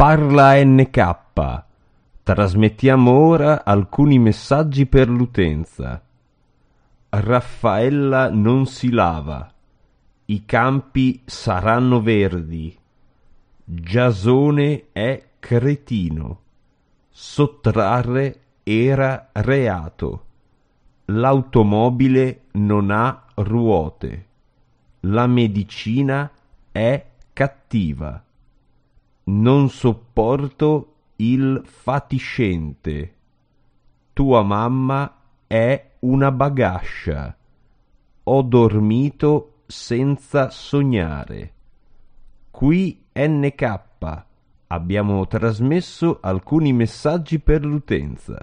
Parla NK. Trasmettiamo ora alcuni messaggi per l'utenza. Raffaella non si lava. I campi saranno verdi. Giasone è cretino. Sottrarre era reato. L'automobile non ha ruote. La medicina è cattiva. Non sopporto il fatiscente. Tua mamma è una bagascia. Ho dormito senza sognare. Qui NK. Abbiamo trasmesso alcuni messaggi per l'utenza.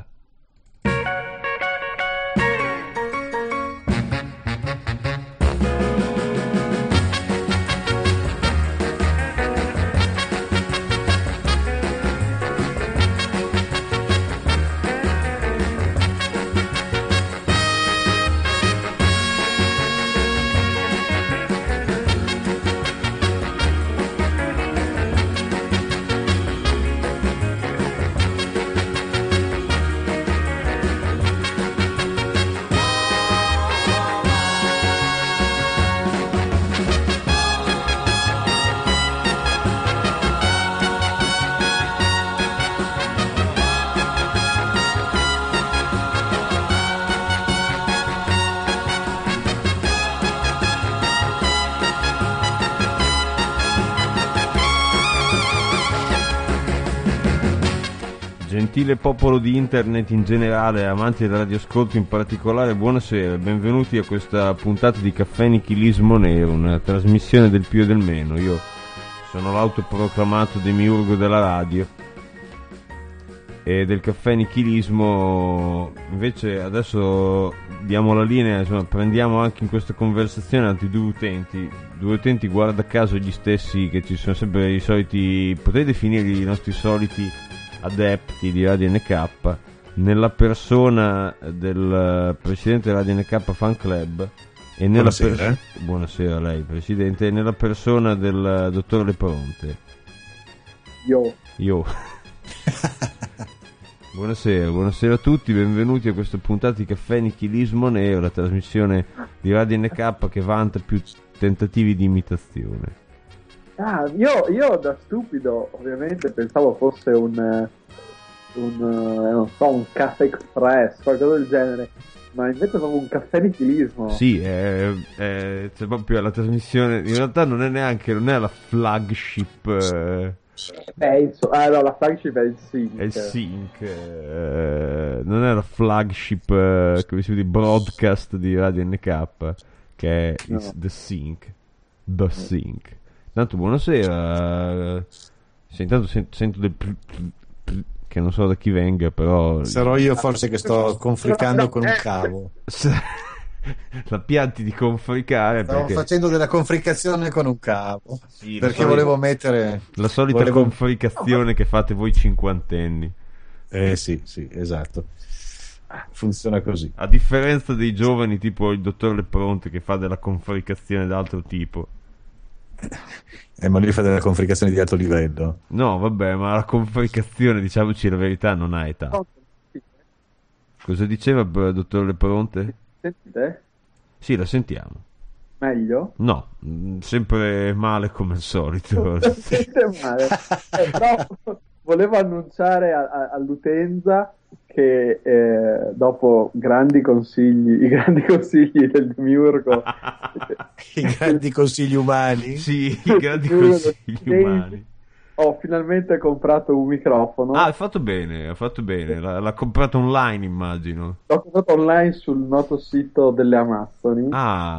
Gentile popolo di internet in generale, amanti del radioascolto in particolare, buonasera, benvenuti a questa puntata di Caffè Nichilismo Nero, una trasmissione del più e del meno. Io sono l'autoproclamato demiurgo della radio e del Caffè Nichilismo. Invece adesso diamo la linea, insomma, prendiamo anche in questa conversazione altri due utenti guarda caso gli stessi che ci sono sempre i soliti, potete definirli i nostri soliti adepti di Radio NK, nella persona del presidente Radio NK Fan Club e nella buonasera a lei presidente, e nella persona del dottor Leponte. Io. Buonasera a tutti, benvenuti a questa puntata di Caffè Nichilismo Nero, la trasmissione di Radio NK che vanta più tentativi di imitazione. Io da stupido ovviamente pensavo fosse un caffè express, qualcosa del genere, ma invece è proprio un caffè nichilismo. Sì, c'è proprio la trasmissione, in realtà non è la flagship. No, la flagship è il Sync. È il Sync, non è la flagship come si dice, broadcast di Radio NK, che è The Sync. The Sync. Tanto buonasera, intanto sento del che non so da chi venga, però sarò io forse che sto confricando con un cavo. La pianti di confricare. Stavo facendo della confricazione con un cavo, sì, perché volevo mettere la solita confricazione che fate voi cinquantenni. Sì, esatto, funziona così. A differenza dei giovani tipo il dottor Lepronte che fa della confricazione d'altro tipo. Ma lui fa della confricazione di alto livello. No, vabbè, ma la confricazione, diciamoci la verità, non ha età. Cosa diceva il dottor Lepronte? Sentite? Sì, la sentiamo. Meglio? No, sempre male come al solito. Sente male. Però volevo annunciare all'utenza che dopo i grandi consigli del demiurgo, i grandi consigli umani, sì, i grandi consigli umani, ho finalmente comprato un microfono. Ha fatto bene, l'ha comprato online, immagino. L'ho comprato online sul noto sito delle Amazzoni.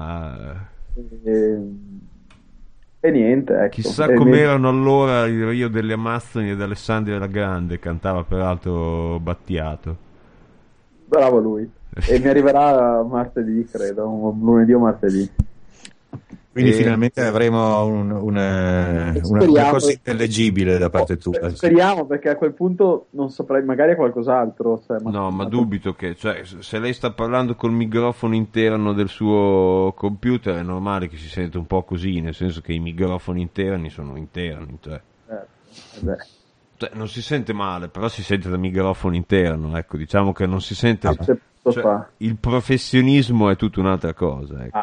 E niente, ecco. Chissà com'erano allora il Rio delle Amazzoni ed Alessandria la Grande, cantava peraltro Battiato. Bravo lui. E mi arriverà martedì, credo, lunedì o martedì. Quindi finalmente avremo una cosa intellegibile da parte tua. Speriamo, perché a quel punto non saprei, magari qualcos'altro. Ma dubito che, cioè, se lei sta parlando col microfono interno del suo computer è normale che si senta un po' così, nel senso che i microfoni interni sono interni, cioè. Cioè, non si sente male, però si sente dal microfono interno, ecco, diciamo che non si sente... Cioè, il professionismo è tutta un'altra cosa, ecco.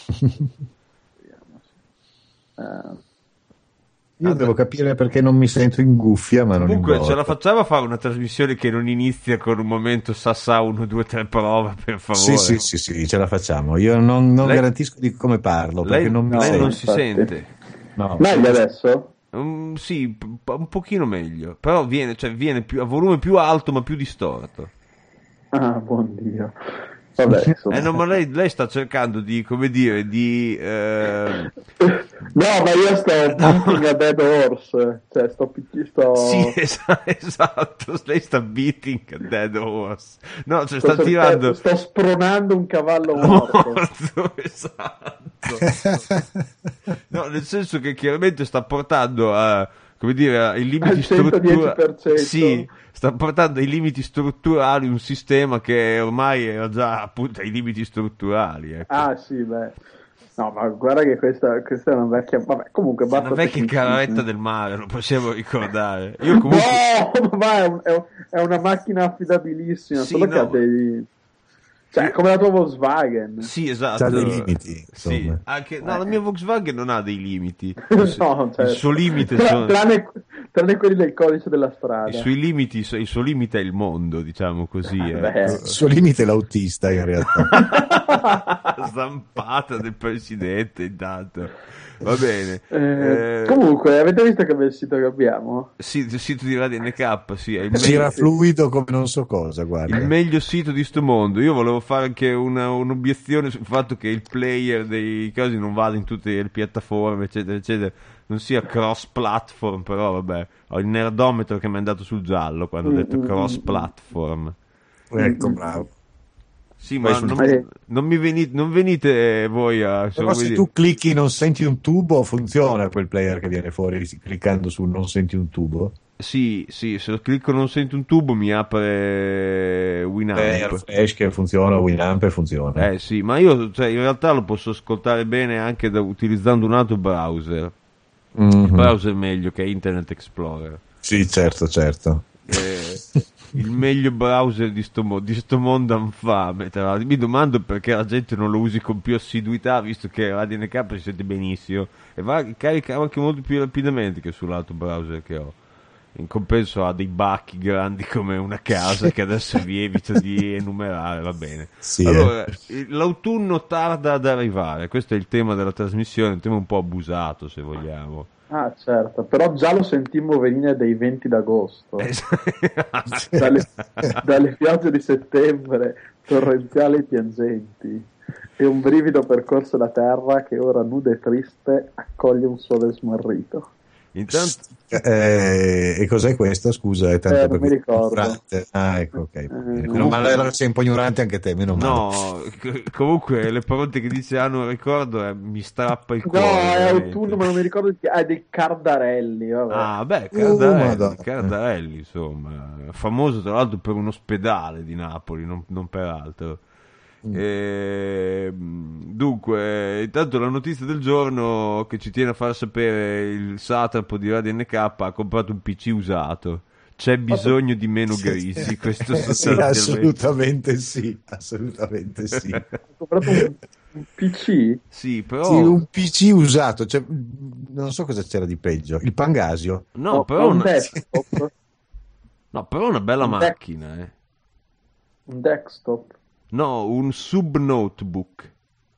Io devo capire perché non mi sento in cuffia, ma non comunque importa. ce la facciamo a fare una trasmissione che non inizia con un momento Sassà 1, 2, 3 prova, per favore? Sì, ce la facciamo. Io non garantisco di come parlo, perché non mi lei sento. non si sente. No. Meglio adesso? Sì, un pochino meglio, però viene più, a volume più alto ma più distorto. Ah, buon Dio. Vabbè, no, ma lei sta cercando di, come dire, di... No, ma io sto beating a dead horse, cioè sto... Sì, esatto, lei sta beating a dead horse. No, cioè sta tirando... Sto spronando un cavallo morto. Esatto. No, nel senso che chiaramente sta portando a... come dire, ai limiti strutturali. Sì, sta portando ai limiti strutturali un sistema che ormai era già appunto ai limiti strutturali. Ecco. Ah, sì, beh. No, ma guarda che questa è una vecchia. Vabbè, comunque basta. Una vecchia caravetta del mare, lo possiamo ricordare. Io comunque... No, ma è una macchina affidabilissima, solo che ha dei. Cioè, come la tua Volkswagen. Sì, esatto. C'ha dei limiti. Sì, anche... No, la mia Volkswagen non ha dei limiti. No, certo. Il suo limite tranne quelli del codice della strada. Il suo limite è il mondo, diciamo così. Il suo limite è l'autista, in realtà. Zampata del presidente, intanto. Va bene. Comunque, avete visto che bel sito che abbiamo? Sì, il sito di Radio NK, sì. È Gira fluido come non so cosa, guarda. Il meglio sito di sto mondo. Io volevo fare anche un'obiezione sul fatto che il player dei casi non vada in tutte le piattaforme, eccetera, eccetera. Non sia cross-platform, però vabbè. Ho il nerdometro che mi è andato sul giallo quando ho detto cross-platform. Ecco, bravo. Sì, ma non venite voi a... Però se tu clicchi non senti un tubo, funziona quel player che viene fuori cliccando su non senti un tubo? Sì, se clicco non senti un tubo mi apre Winamp. Flash che funziona, Winamp funziona. Sì, ma io in realtà lo posso ascoltare bene anche utilizzando un altro browser. Il browser meglio che è Internet Explorer. Sì, certo. Il meglio browser di sto mondo infame. Mi domando perché la gente non lo usi con più assiduità, visto che Radio NK si sente benissimo e carica anche molto più rapidamente che sull'altro browser che ho. In compenso ha dei bachi grandi come una casa che adesso vi evito di enumerare, va bene. Sì, allora, l'autunno tarda ad arrivare, questo è il tema della trasmissione, un tema un po' abusato se vogliamo. Ah, certo, però già lo sentimmo venire dai 20 d'agosto. dalle piogge di settembre, torrenziali e piangenti, e un brivido percorso la terra che ora nuda e triste accoglie un sole smarrito. Intanto... e cos'è questo? Scusa, è tanto non mi ricordo. Ignorante. Ah, ecco, ok. Ma allora sei un po' ignorante anche te, meno male. No, comunque le parole che dice non ricordo mi strappa il cuore. No, è veramente. autunno, ma non mi ricordo dei Cardarelli. Vabbè. Ah, beh, Cardarelli, insomma, famoso tra l'altro per un ospedale di Napoli, non per altro. Dunque, intanto la notizia del giorno che ci tiene a far sapere il satrapo di Radio NK ha comprato un PC usato. C'è bisogno di meno grisi, questo assolutamente sì. Ha comprato un PC? Sì, però... Sì, un PC usato, cioè, non so cosa c'era di peggio. Il Pangasio? No, però un desktop. No, però una bella macchina, Un desktop. No, un sub-notebook.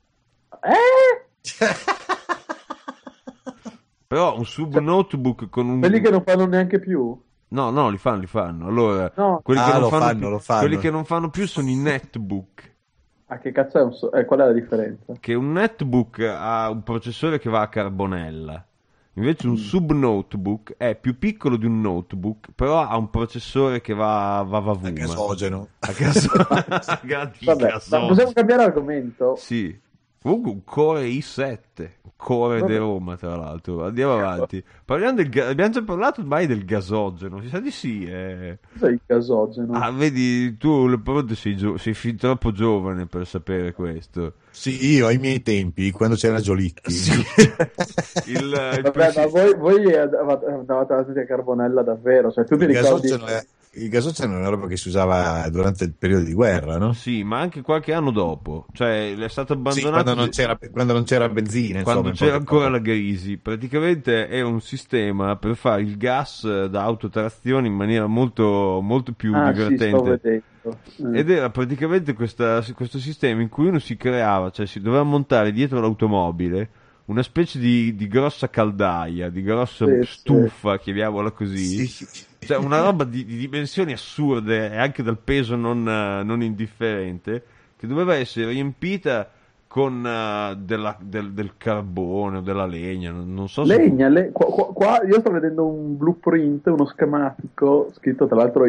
Però un sub-notebook con un... Quelli che non fanno neanche più? No, li fanno. Allora, no. Quelli, che non lo fanno. Quelli che non fanno più sono i netbook. Ah, che cazzo è qual è la differenza? Che un netbook ha un processore che va a carbonella. Invece un sub-notebook è più piccolo di un notebook, però ha un processore che va a gasogeno. Vabbè, ma possiamo cambiare argomento? Sì. Comunque un Core i7, Core di Vabbè. Roma tra l'altro. Andiamo avanti. Parliamo abbiamo già parlato mai del gasogeno, mi sa di sì. Cos'è il gasogeno? Ah, vedi, tu Leopoldo sei fin troppo giovane per sapere questo. Sì, io ai miei tempi, quando c'era Giolitti. Sì. Il Vabbè, ma voi andavate avanti a Carbonella davvero, cioè tu ti Il ricordi? il gasogeno è una roba che si usava durante il periodo di guerra, no? Sì, ma anche qualche anno dopo, cioè è stato Sì, abbandonato quando non c'era benzina, quando insomma, in c'era poche ancora parole. la Grisi. Praticamente è un sistema per fare il gas da autotrazione in maniera molto, molto più Ah, sì, sto divertente. vedendo. Ed era praticamente questo sistema in cui uno si creava, cioè si doveva montare dietro l'automobile una specie di grossa caldaia, di grossa Sì, sì. stufa, chiamiamola così, Sì. cioè una roba di dimensioni assurde e anche dal peso non indifferente, che doveva essere riempita con del carbone o della legna, non so se Legna, qua io sto vedendo un blueprint, uno schematico scritto tra l'altro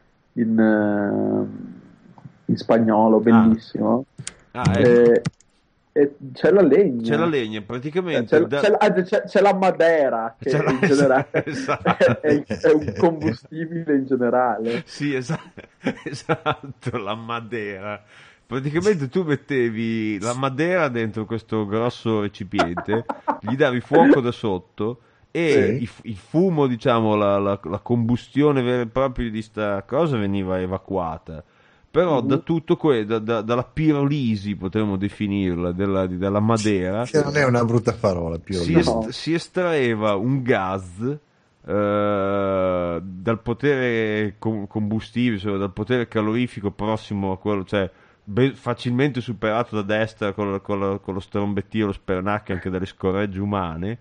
in spagnolo, Ah, bellissimo. ecco, E c'è la c'è la legna, legna, praticamente c'è la madera, che c'è la... in generale esatto. è un combustibile in generale. Sì, esatto, la Madeira. Praticamente tu mettevi la Madeira dentro questo grosso recipiente, gli davi fuoco da sotto e Sì. il fumo, diciamo, la combustione vera e propria di sta cosa veniva evacuata. Però da Mhm. tutto dalla pirolisi, potremmo definirla, della Madeira, Che non è una brutta parola, Pioli. No. si estraeva un gas dal potere combustibile, cioè dal potere calorifico prossimo a quello, cioè facilmente superato da destra con lo strombettio, lo spernacchio anche dalle scorregge umane,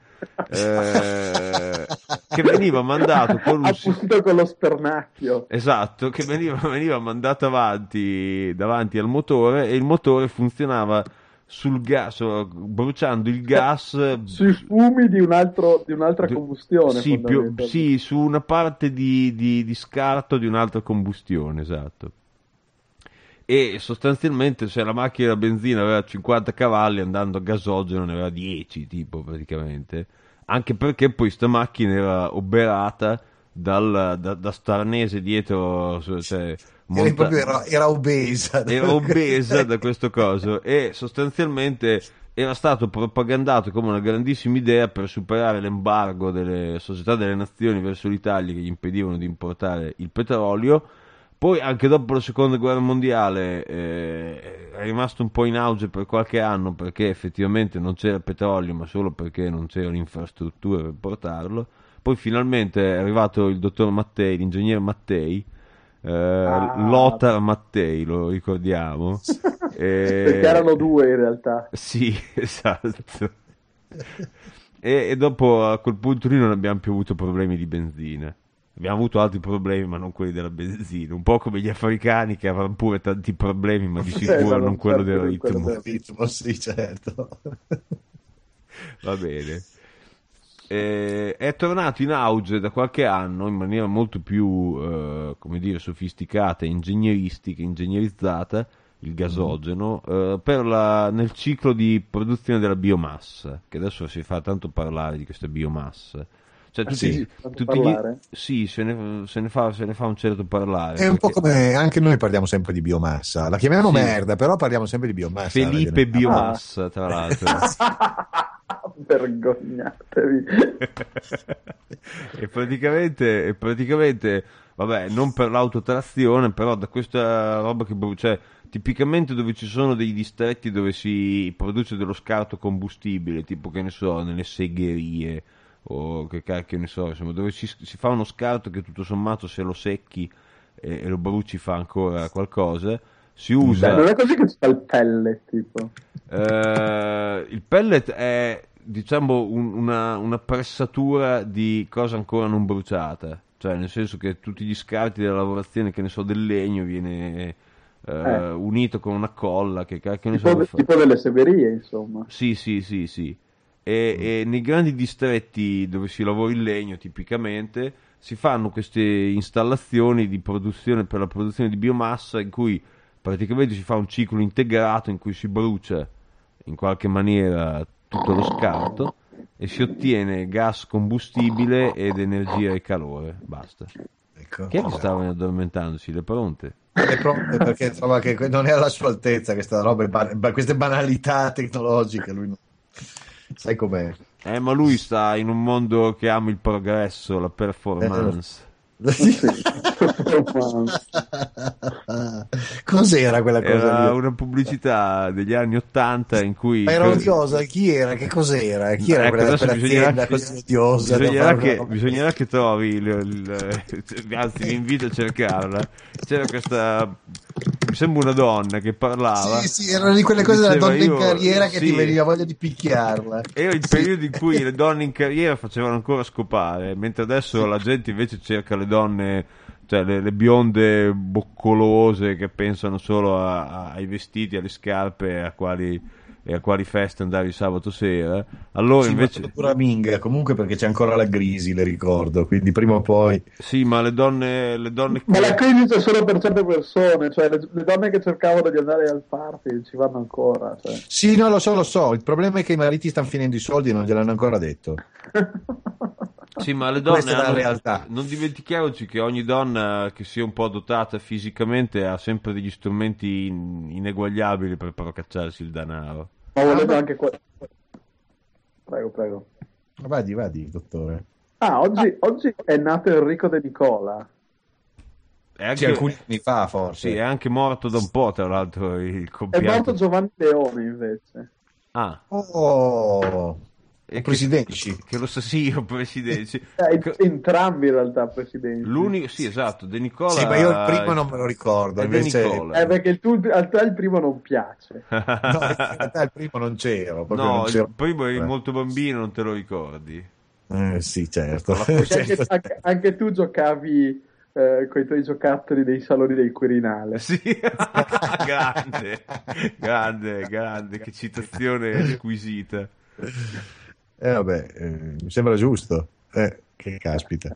che veniva mandato con un Appunto con lo spernacchio. esatto, che veniva mandato davanti al motore e il motore funzionava sul gas, bruciando il Cioè, gas. sui fumi di un'altra combustione, Sì, fondamentalmente. sì, su una parte di scarto di un'altra combustione, esatto. E sostanzialmente se la macchina da benzina aveva 50 cavalli, andando a gasogeno ne aveva 10, tipo, praticamente. Anche perché poi sta macchina era oberata da starnese dietro, cioè, Era obesa. era obesa da questo coso e sostanzialmente era stato propagandato come una grandissima idea per superare l'embargo delle società delle nazioni verso l'Italia che gli impedivano di importare il petrolio. Poi anche dopo la seconda guerra mondiale è rimasto un po' in auge per qualche anno perché effettivamente non c'era petrolio, ma solo perché non c'erano infrastrutture per portarlo. Poi finalmente è arrivato il dottor Mattei, l'ingegnere Mattei, Ah, Lothar Mattei, lo ricordiamo. perché Eh, erano due in realtà. sì, esatto. E dopo a quel punto lì non abbiamo più avuto problemi di benzina. Abbiamo avuto altri problemi, ma non quelli della benzina. Un po' come gli africani che avranno pure tanti problemi, ma di Ma sicuro non non quello del certo quello ritmo. del... Ritmo, sì, certo. Va bene. È tornato in auge da qualche anno in maniera molto più, come dire, sofisticata, ingegneristica, ingegnerizzata, il gasogeno, nel ciclo di produzione della biomassa, che adesso si fa tanto parlare di questa biomassa. Cioè, Ah sì, tanto parlare. sì, se ne fa un certo parlare, È un po' perché come anche noi parliamo sempre di biomassa. La chiamiamo sì, merda, però parliamo sempre di biomassa. alla Felipe ragionevole. Ah. Biomassa, tra l'altro. Vergognatevi. E praticamente, vabbè, non per l'autotrazione, però da questa roba cioè, tipicamente dove ci sono dei distretti dove si produce dello scarto combustibile, tipo che ne so, nelle segherie o che cacchio ne so, insomma, dove si fa uno scarto che tutto sommato se lo secchi e lo bruci fa ancora qualcosa, si Cioè, usa. non è così che si fa il pellet, tipo. Il pellet è, diciamo, una pressatura di cosa ancora non bruciata, cioè nel senso che tutti gli scarti della lavorazione, che ne so, del legno viene Eh, unito con una colla, che cacchio ne so che fa. tipo delle severie, insomma. Sì, sì, sì, sì. E nei grandi distretti dove si lavora il legno, tipicamente, si fanno queste installazioni di produzione per la produzione di biomassa in cui praticamente si fa un ciclo integrato in cui si brucia in qualche maniera tutto lo scarto e si ottiene gas combustibile ed energia e calore. Basta. Ecco, Chi è che stava addormentandosi? Le pronte? perché trova che non è alla sua altezza questa roba, queste banalità tecnologiche. Lui non... Sai com'è? Ma lui sta in un mondo che ama il progresso, la performance. Cos'era quella cosa Era lì? una pubblicità degli anni '80 in cui... Ma era odiosa, chi era? Che cos'era? Chi era quella quell'azienda così odiosa? Bisognerà che trovi anzi vi invito a cercarla. C'era questa, mi sembra una donna che parlava. Sì, erano di quelle cose della Diceva, donna in carriera che ti veniva voglia di picchiarla. Era il periodo in cui le donne in carriera facevano ancora scopare, mentre adesso la gente invece cerca le donne, cioè le bionde boccolose che pensano solo ai vestiti, alle scarpe e a quali feste andare il sabato sera. Allora Sì, invece... ma pura minga, comunque, perché c'è ancora la Grisi, le ricordo, quindi prima o poi... Sì, ma le donne Ma la crisi è solo per certe persone, cioè le donne che cercavano di andare al party ci vanno ancora. Cioè. Sì, no, lo so, il problema è che i mariti stanno finendo i soldi e non gliel'hanno ancora detto. Sì, ma le donne Questa è la realtà. Non dimentichiamoci che ogni donna che sia un po' dotata fisicamente ha sempre degli strumenti ineguagliabili per procacciarsi il denaro. Ma volendo anche Prego. Vadi, dottore. Oggi è nato Enrico De Nicola. Sì, alcuni anni fa, forse. Sì, è anche morto da un po', tra l'altro, il È compianto. morto Giovanni Leone, invece. Ah. Oh... presidenti che lo sa, sì, io presidenti. Entrambi in realtà presidenti. L'unico, sì, esatto, De Nicola. Sì, ma io il primo non me lo ricordo. Invece... perché a te il primo non piace. No, in realtà il primo non c'ero. No, non c'ero. Il primo eri molto bambino, non te lo ricordi. Sì, certo. Certo. Anche tu giocavi con i tuoi giocattoli dei saloni del Quirinale. Sì, grande, che citazione squisita. Mi sembra giusto. Che caspita.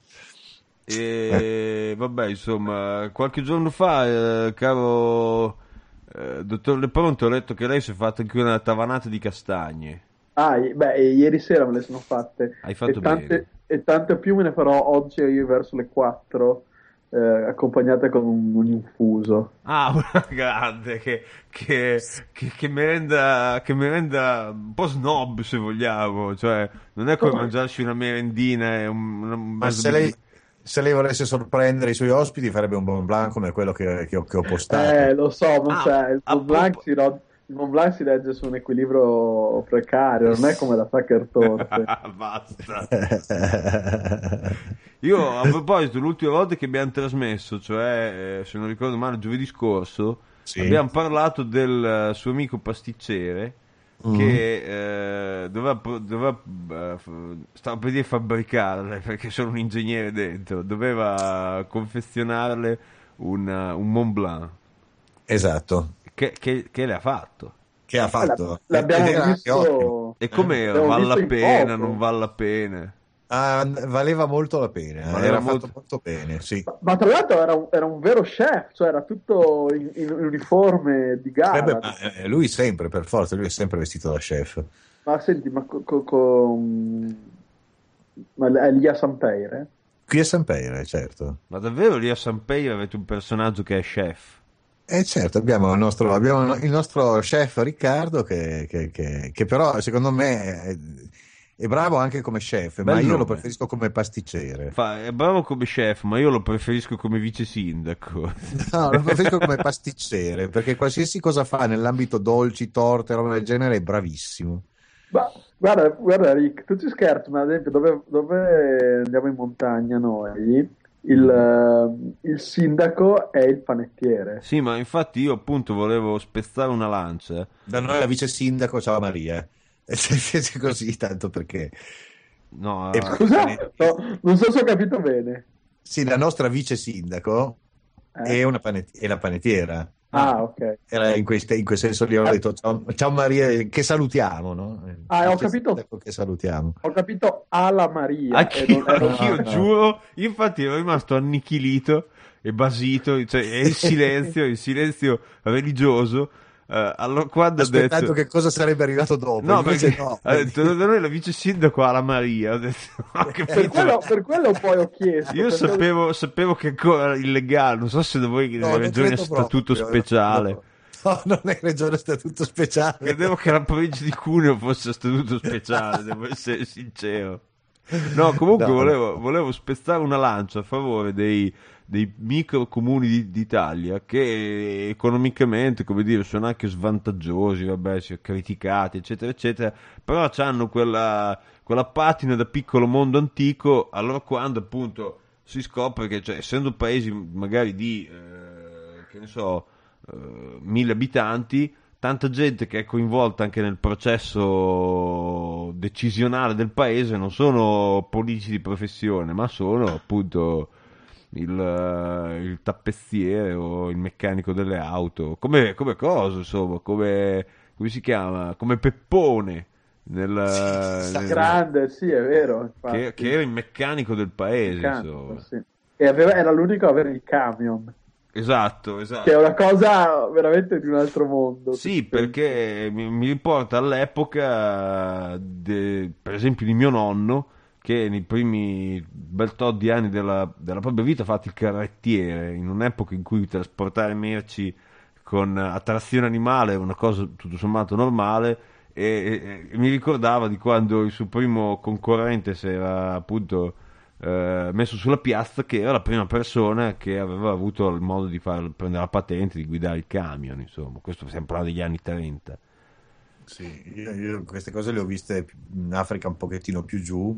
Vabbè, insomma, qualche giorno fa, caro dottor Lepronto, ho letto che lei si è fatta anche una tavanata di castagne. Ieri sera me le sono fatte. Hai fatto bene. E tante più me ne farò oggi io verso le 4. Accompagnate con un infuso. Una grande che merenda un po' snob, se vogliamo, cioè non è come mangiarsi una merendina e ma se lei volesse sorprendere i suoi ospiti farebbe un Mont Blanc come quello che ho postato. Lo so, ma il Mont Blanc si regge su un equilibrio precario, non è come la Sacher Torte. Basta. Io, a proposito, l'ultima volta che abbiamo trasmesso, cioè, se non ricordo male, giovedì scorso, sì, abbiamo parlato del suo amico pasticcere che stavo per dire fabbricarle, perché sono un ingegnere dentro, doveva confezionarle un Mont Blanc. Esatto. Che le ha fatto? Che ha fatto? L'abbiamo visto. E com'era? Vale la pena? Non vale la pena? Valeva molto la pena, era fatto molto bene, sì. Ma tra l'altro era un vero chef, cioè era tutto in uniforme di gara. Lui sempre, per forza, lui è sempre vestito da chef. Ma senti, ma è lì a San Peire? Qui a San Peire, certo. Ma davvero lì a San Peire avete un personaggio che è chef? Certo, abbiamo il nostro chef Riccardo che però secondo me è bravo anche come chef, ma io lo preferisco come pasticcere. È bravo come chef, ma io lo preferisco come vice sindaco. No, lo preferisco come pasticcere, perché qualsiasi cosa fa nell'ambito dolci, torte, roba del genere è bravissimo. Ma guarda Rick, tu ci scherzi, ma ad esempio dove andiamo in montagna noi? Il sindaco è il panettiere. Sì, ma infatti io appunto volevo spezzare una lancia. Da noi la vice sindaco, ciao Maria. Così, tanto perché scusa, non so se ho capito bene. Sì, la nostra vice sindaco è la panettiera. Ok. Era in quel senso lì ho detto ciao Maria, che salutiamo, no? Ho capito che salutiamo. Ho capito alla Maria. Anch'io giuro, io infatti ero rimasto annichilito e basito, cioè è il silenzio religioso. allora quando aspettando ha detto... che cosa sarebbe arrivato dopo. No, perché no. ha detto da noi la vice sindaco alla Maria. Ho detto, ho capito, per quello poi ho chiesto. io sapevo che ancora era illegale, non so se da voi No, le non regioni a credo statuto proprio, speciale. No, non è regione a statuto speciale. Credevo che la provincia di Cuneo fosse a statuto speciale, devo essere sincero. No, comunque No. volevo spezzare una lancia a favore dei micro comuni d'Italia che economicamente, come dire, sono anche svantaggiosi, vabbè, si è criticati, eccetera, eccetera, però hanno quella patina da piccolo mondo antico, allora quando appunto si scopre che, cioè, essendo paesi magari di, che ne so, 1000 abitanti, tanta gente che è coinvolta anche nel processo decisionale del paese non sono politici di professione, ma sono appunto il tappezziere o il meccanico delle auto, come cosa, insomma, come si chiama? Come Peppone Grande, sì, è vero. che era il meccanico del paese, Meccanico, insomma. sì. E era l'unico a avere il camion. Esatto. Che è una cosa veramente di un altro mondo. Sì, perché mi riporta all'epoca, per esempio, di mio nonno, che nei primi bel tot di anni della propria vita ha fatto il carrettiere, in un'epoca in cui trasportare merci a trazione animale è una cosa tutto sommato normale, e mi ricordava di quando il suo primo concorrente si era appunto messo sulla piazza, che era la prima persona che aveva avuto il modo di prendere la patente, di guidare il camion, insomma. Questo stiamo parlando degli anni 30. Sì, io queste cose le ho viste in Africa un pochettino più giù,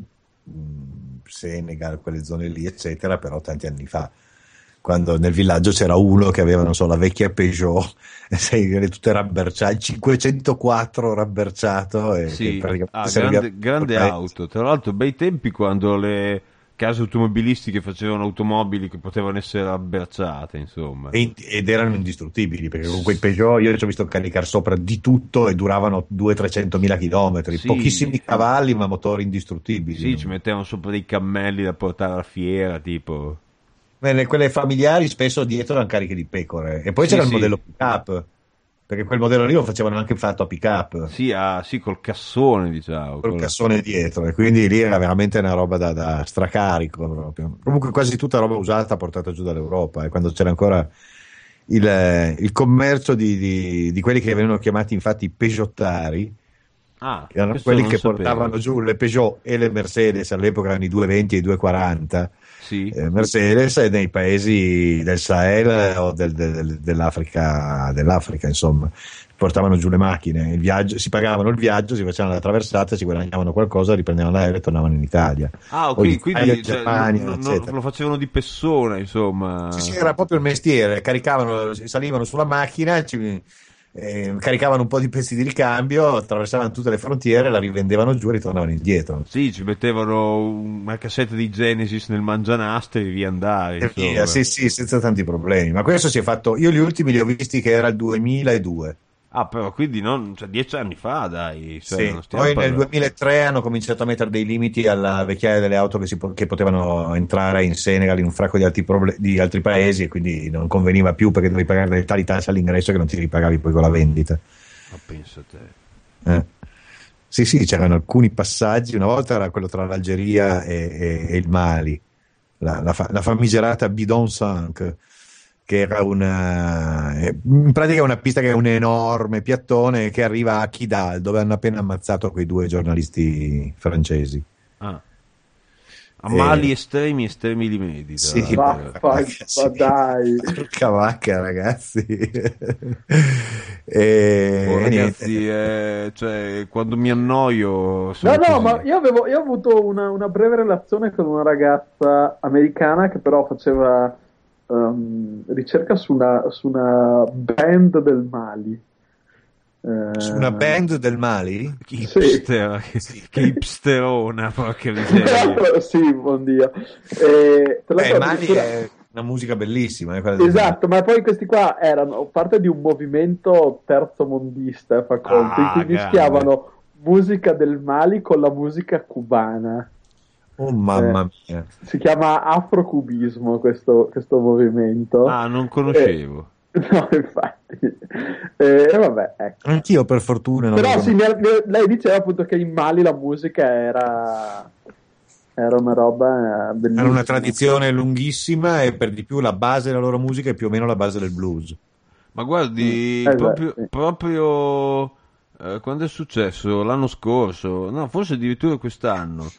Senegal, quelle zone lì, eccetera, però tanti anni fa, quando nel villaggio c'era uno che aveva, non so, la vecchia Peugeot, tutte rabberciate, il 504 rabberciato, e Sì, che praticamente grande auto. Tra l'altro, bei tempi quando le case automobilistiche facevano automobili che potevano essere rabberciate, insomma. Ed erano indistruttibili, perché comunque i Peugeot io ci ho visto caricare sopra di tutto e duravano 200-300 mila chilometri, Sì. pochissimi cavalli ma motori indistruttibili. Sì, ci mettevano sopra dei cammelli da portare alla fiera, tipo. Bene, quelle familiari spesso dietro erano cariche di pecore, e poi c'era il modello pick-up, perché quel modello lì lo facevano anche fatto a pick-up. Sì, col cassone, diciamo. Col cassone dietro, e quindi lì era veramente una roba da stracarico proprio. Comunque quasi tutta roba usata portata giù dall'Europa, e quando c'era ancora il commercio di quelli che venivano chiamati infatti i Peugeottari, che erano quelli che portavano giù le Peugeot e le Mercedes, all'epoca erano i 220 e i 240. Sì. Mercedes, nei paesi del Sahel o dell'Africa, insomma, portavano giù le macchine, il viaggio, si pagavano il viaggio, si facevano la traversata, si guadagnavano qualcosa, riprendevano l'aereo e tornavano in Italia. Ah, ok, quindi Germania, lo facevano di persona, insomma. Sì, era proprio il mestiere, salivano sulla macchina, caricavano un po' di pezzi di ricambio, attraversavano tutte le frontiere, la rivendevano giù e ritornavano indietro. Sì, ci mettevano una cassetta di Genesis nel mangianastri e via andare. Sì, senza tanti problemi. Ma questo si è fatto. Io gli ultimi li ho visti che era il 2002. Ah, però quindi 10 anni fa, dai. Sì. Poi nel 2003 hanno cominciato a mettere dei limiti alla vecchiaia delle auto che potevano entrare in Senegal, in un fracco di altri paesi, e quindi non conveniva più, perché dovevi pagare delle tali tasse all'ingresso che non ti ripagavi poi con la vendita. Ma pensa te. Sì, c'erano alcuni passaggi. Una volta era quello tra l'Algeria e il Mali, la famigerata Bidon 5, che era in pratica una pista che è un enorme piattone che arriva a Kidal, dove hanno appena ammazzato quei 2 giornalisti francesi. A mali estremi li medi. Sì, ma dai, porca vacca, ragazzi. Ragazzi, cioè, quando mi annoio no, ma io ho avuto una breve relazione con una ragazza americana che però faceva ricerca su una band del Mali. Su una band del Mali? Hipster, sì. Che hipsterona, porca miseria. Sì, buon Dio. Mali è una musica bellissima. Esatto, ma poi questi qua erano parte di un movimento terzomondista, fa conto, in cui mischiavano musica del Mali con la musica cubana. Oh mamma mia. Si chiama afrocubismo questo movimento. Non conoscevo. No, infatti. Vabbè, ecco. Anch'io per fortuna non Però lo sì, lei diceva appunto che in Mali la musica era una roba bellissima. hanno una tradizione lunghissima e per di più la base della loro musica è più o meno la base del blues. Ma guardi, Esatto, sì. proprio quando è successo? L'anno scorso, no, forse addirittura quest'anno,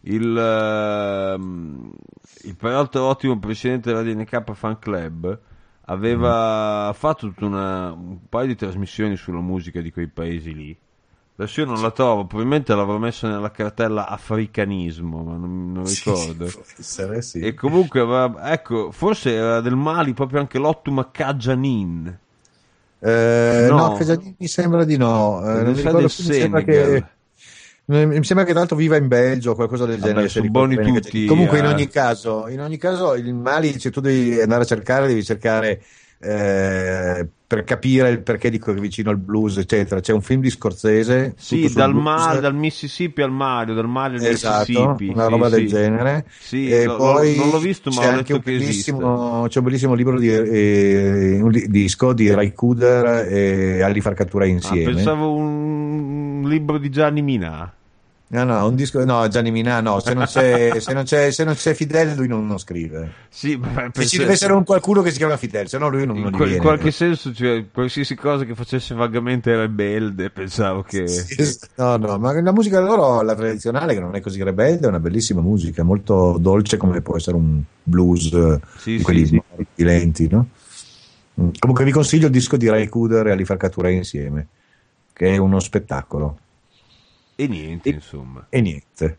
il peraltro ottimo presidente della DNK Fan Club aveva fatto un paio di trasmissioni sulla musica di quei paesi lì. Adesso io non la trovo, probabilmente l'avrò messa nella cartella africanismo, ma non Sì, ricordo. può essere, sì. E comunque, ecco, forse era del Mali proprio anche l'Ottuma Kajanin. No, No, mi sembra di no. Non mi sa ricordo del più, Senegal. mi sembra che tra l'altro viva in Belgio o qualcosa del genere. Vabbè, se sono ricordo buoni bene tutti. Comunque, in ogni caso, il Mali, se tu devi andare a cercare, devi cercare per capire il perché di quel vicino al blues, eccetera. C'è un film di Scorsese, Sì, tutto sul blues. dal Mississippi al Mario, dal Mali al Esatto, Mississippi. una Sì, roba del sì. genere. Sì, E poi non l'ho visto, ma c'è ho anche letto che esiste. c'è un bellissimo libro un disco di Ray Cooder e Ali Farcatura Ah, insieme. pensavo un libro di Gianni Minà. No, un disco, no, Gianni Minà, no, se non c'è Fidel lui non scrive. Sì, beh, Se ci deve essere un qualcuno che si chiama Fidel, se no lui non gli in viene. qualche senso, cioè, qualsiasi cosa che facesse vagamente rebelde, pensavo che... No, ma la musica loro, la tradizionale, che non è così rebelde, è una bellissima musica, molto dolce come può essere un blues Sì, di quelli sì. lenti, no? Comunque vi consiglio il disco di Ray Cooder e Ali Farcatura insieme, che è uno spettacolo. E niente, insomma. E niente.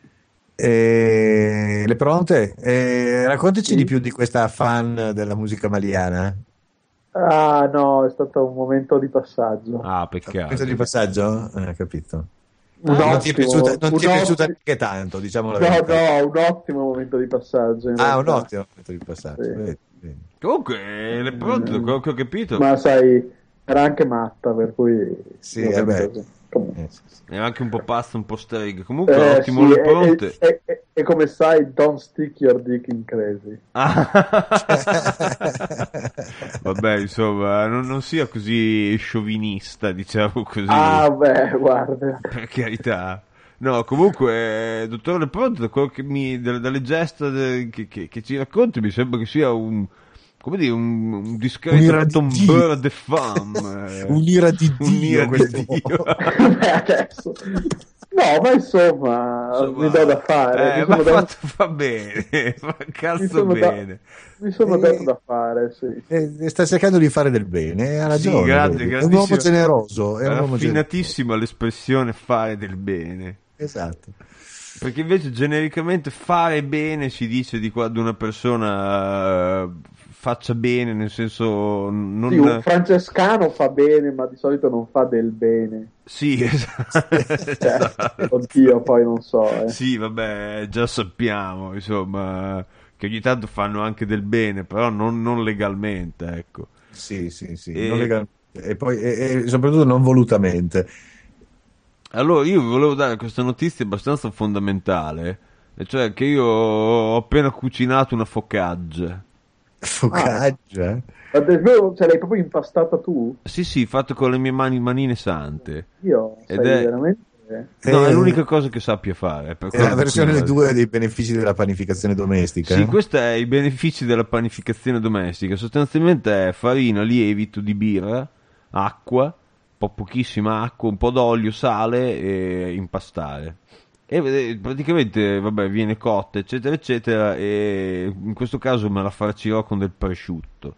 Le pronte? Raccontaci Sì. di più di questa fan della musica maliana. Ah, no, è stato un momento di passaggio. Ah, Questo peccato. di passaggio? Capito. Un Non ti è ottimo, piaciuta neanche tanto, diciamo la no, verità. no, un ottimo momento di passaggio. In Un realtà. ottimo momento di passaggio. Sì. Vedi. Comunque, le pronto, quello che ho capito. Ma sai, era anche matta, per cui... Sì, va bene beh. così. Comunque. È anche un po' pazzo, un po' strega. Comunque, ottimo, Sì, le pronte. e come sai, don't stick your dick in crazy. Vabbè, insomma, non sia così sciovinista, diciamo così, Ah, beh, guarda. per carità. No, comunque, dottor Leporto, da quello dalle gesta che ci racconti, mi sembra che sia come dire, un discreto Un'ira di tombeur Dio. de femme. Un'ira di Un'ira Dio, di questo. Dio. Beh, adesso. No, ma insomma, mi do da fare. Mi Ma sono dato- fa bene, fa mi cazzo sono da- bene. mi sono dato da fare, sì. Sta cercando di fare del bene, ha Sì, ragione. grande, vedi. È un uomo grandissimo. generoso. È un uomo generoso. Raffinatissima l'espressione fare del bene. Esatto. Perché invece genericamente fare bene si dice di quando una persona faccia bene, nel senso Sì, un francescano fa bene, ma di solito non fa del bene. Sì, esatto. Cioè, Esatto. oddio, poi non so. Sì, vabbè, già sappiamo, insomma, che ogni tanto fanno anche del bene, però non legalmente, ecco. Sì. E- Non legalmente. E poi e soprattutto non volutamente. Allora, io vi volevo dare questa notizia abbastanza fondamentale, e cioè che io ho appena cucinato una focaccia. Focaccia. Ma davvero, cioè, l'hai proprio impastata tu? Sì, fatto con le mie manine sante. Io, sai, Ed è- veramente... No, è Eh, l'unica cosa che sappia fare. Per È la quello di cui versione vado. 2 dei benefici della panificazione domestica. Sì, questi sono i benefici della panificazione domestica. Sostanzialmente è farina, lievito di birra, acqua, pochissima acqua, un po' d'olio, sale e impastare. E praticamente, vabbè, viene cotta, eccetera, eccetera. E in questo caso me la farcirò con del prosciutto.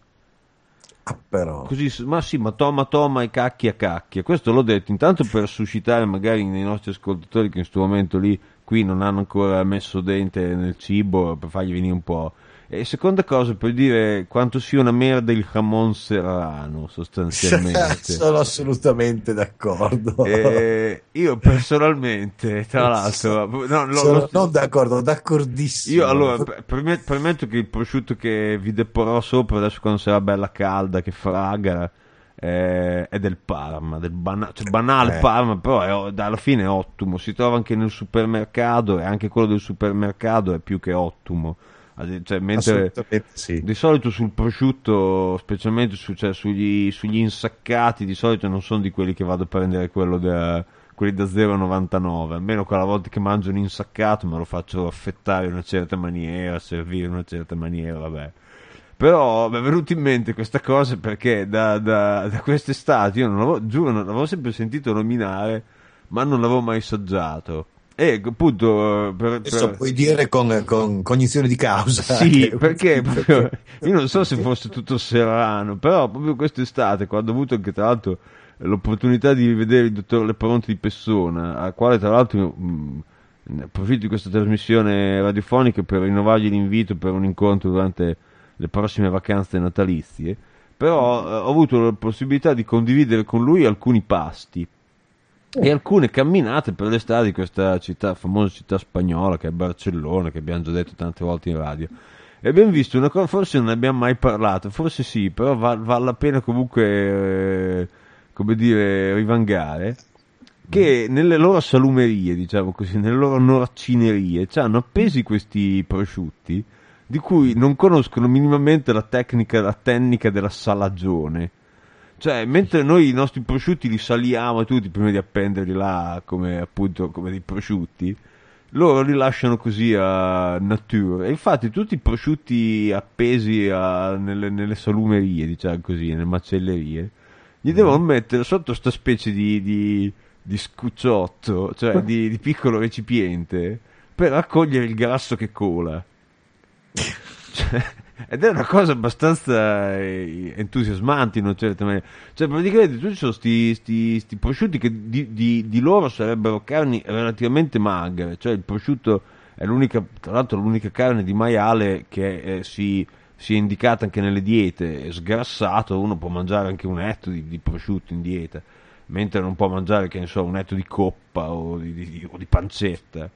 Però. Così, ma sì, ma toma e cacchia cacchia. Questo l'ho detto intanto per suscitare magari nei nostri ascoltatori che in questo momento lì qui non hanno ancora messo dente nel cibo, per fargli venire un po'. E seconda cosa per dire quanto sia una merda il jamon serrano, sostanzialmente. Sono assolutamente d'accordo. Io personalmente, tra l'altro, no, Non d'accordo, d'accordissimo. io allora premetto che il prosciutto che vi deporrò sopra adesso quando sarà bella calda, che fraga, è del Parma, cioè banale Parma, però alla fine è ottimo. Si trova anche nel supermercato e anche quello del supermercato è più che ottimo. Cioè, mentre sì. di solito sul prosciutto, specialmente sugli insaccati, di solito non sono di quelli che vado a prendere quelli da 0,99. Almeno quella volta che mangio un insaccato me lo faccio affettare in una certa maniera, servire in una certa maniera, vabbè. Però mi è venuto in mente questa cosa perché da quest'estate io giuro, non l'avevo sempre sentito nominare, ma non l'avevo mai assaggiato. E appunto Adesso puoi dire con cognizione di causa. sì, perché proprio, io non so se fosse tutto serrano, però proprio quest'estate, quando ho avuto anche tra l'altro l'opportunità di rivedere il dottor Leparonte di persona, al quale tra l'altro approfitto di questa trasmissione radiofonica per rinnovargli l'invito per un incontro durante le prossime vacanze natalizie, però ho avuto la possibilità di condividere con lui alcuni pasti e alcune camminate per le strade di questa città, famosa città spagnola che è Barcellona, che abbiamo già detto tante volte in radio. E abbiamo visto una cosa, forse non ne abbiamo mai parlato, forse sì, però vale la pena comunque, come dire, rivangare, che nelle loro salumerie, diciamo così, nelle loro norcinerie, hanno appesi questi prosciutti di cui non conoscono minimamente la tecnica della salagione. Cioè, mentre noi i nostri prosciutti li saliamo tutti prima di appenderli là come appunto come dei prosciutti, loro li lasciano così a natura. E infatti tutti i prosciutti appesi nelle salumerie, diciamo così, nelle macellerie, gli devono mettere sotto sta specie di scucciotto, cioè di piccolo recipiente, per raccogliere il grasso che cola. Ed è una cosa abbastanza entusiasmante in una certa maniera. Cioè, praticamente tutti sono sti prosciutti che di loro sarebbero carni relativamente magre. Cioè, il prosciutto è tra l'altro l'unica carne di maiale che si è indicata anche nelle diete. È sgrassato, uno può mangiare anche un etto di prosciutto in dieta, mentre non può mangiare, che ne so, un etto di coppa o di pancetta.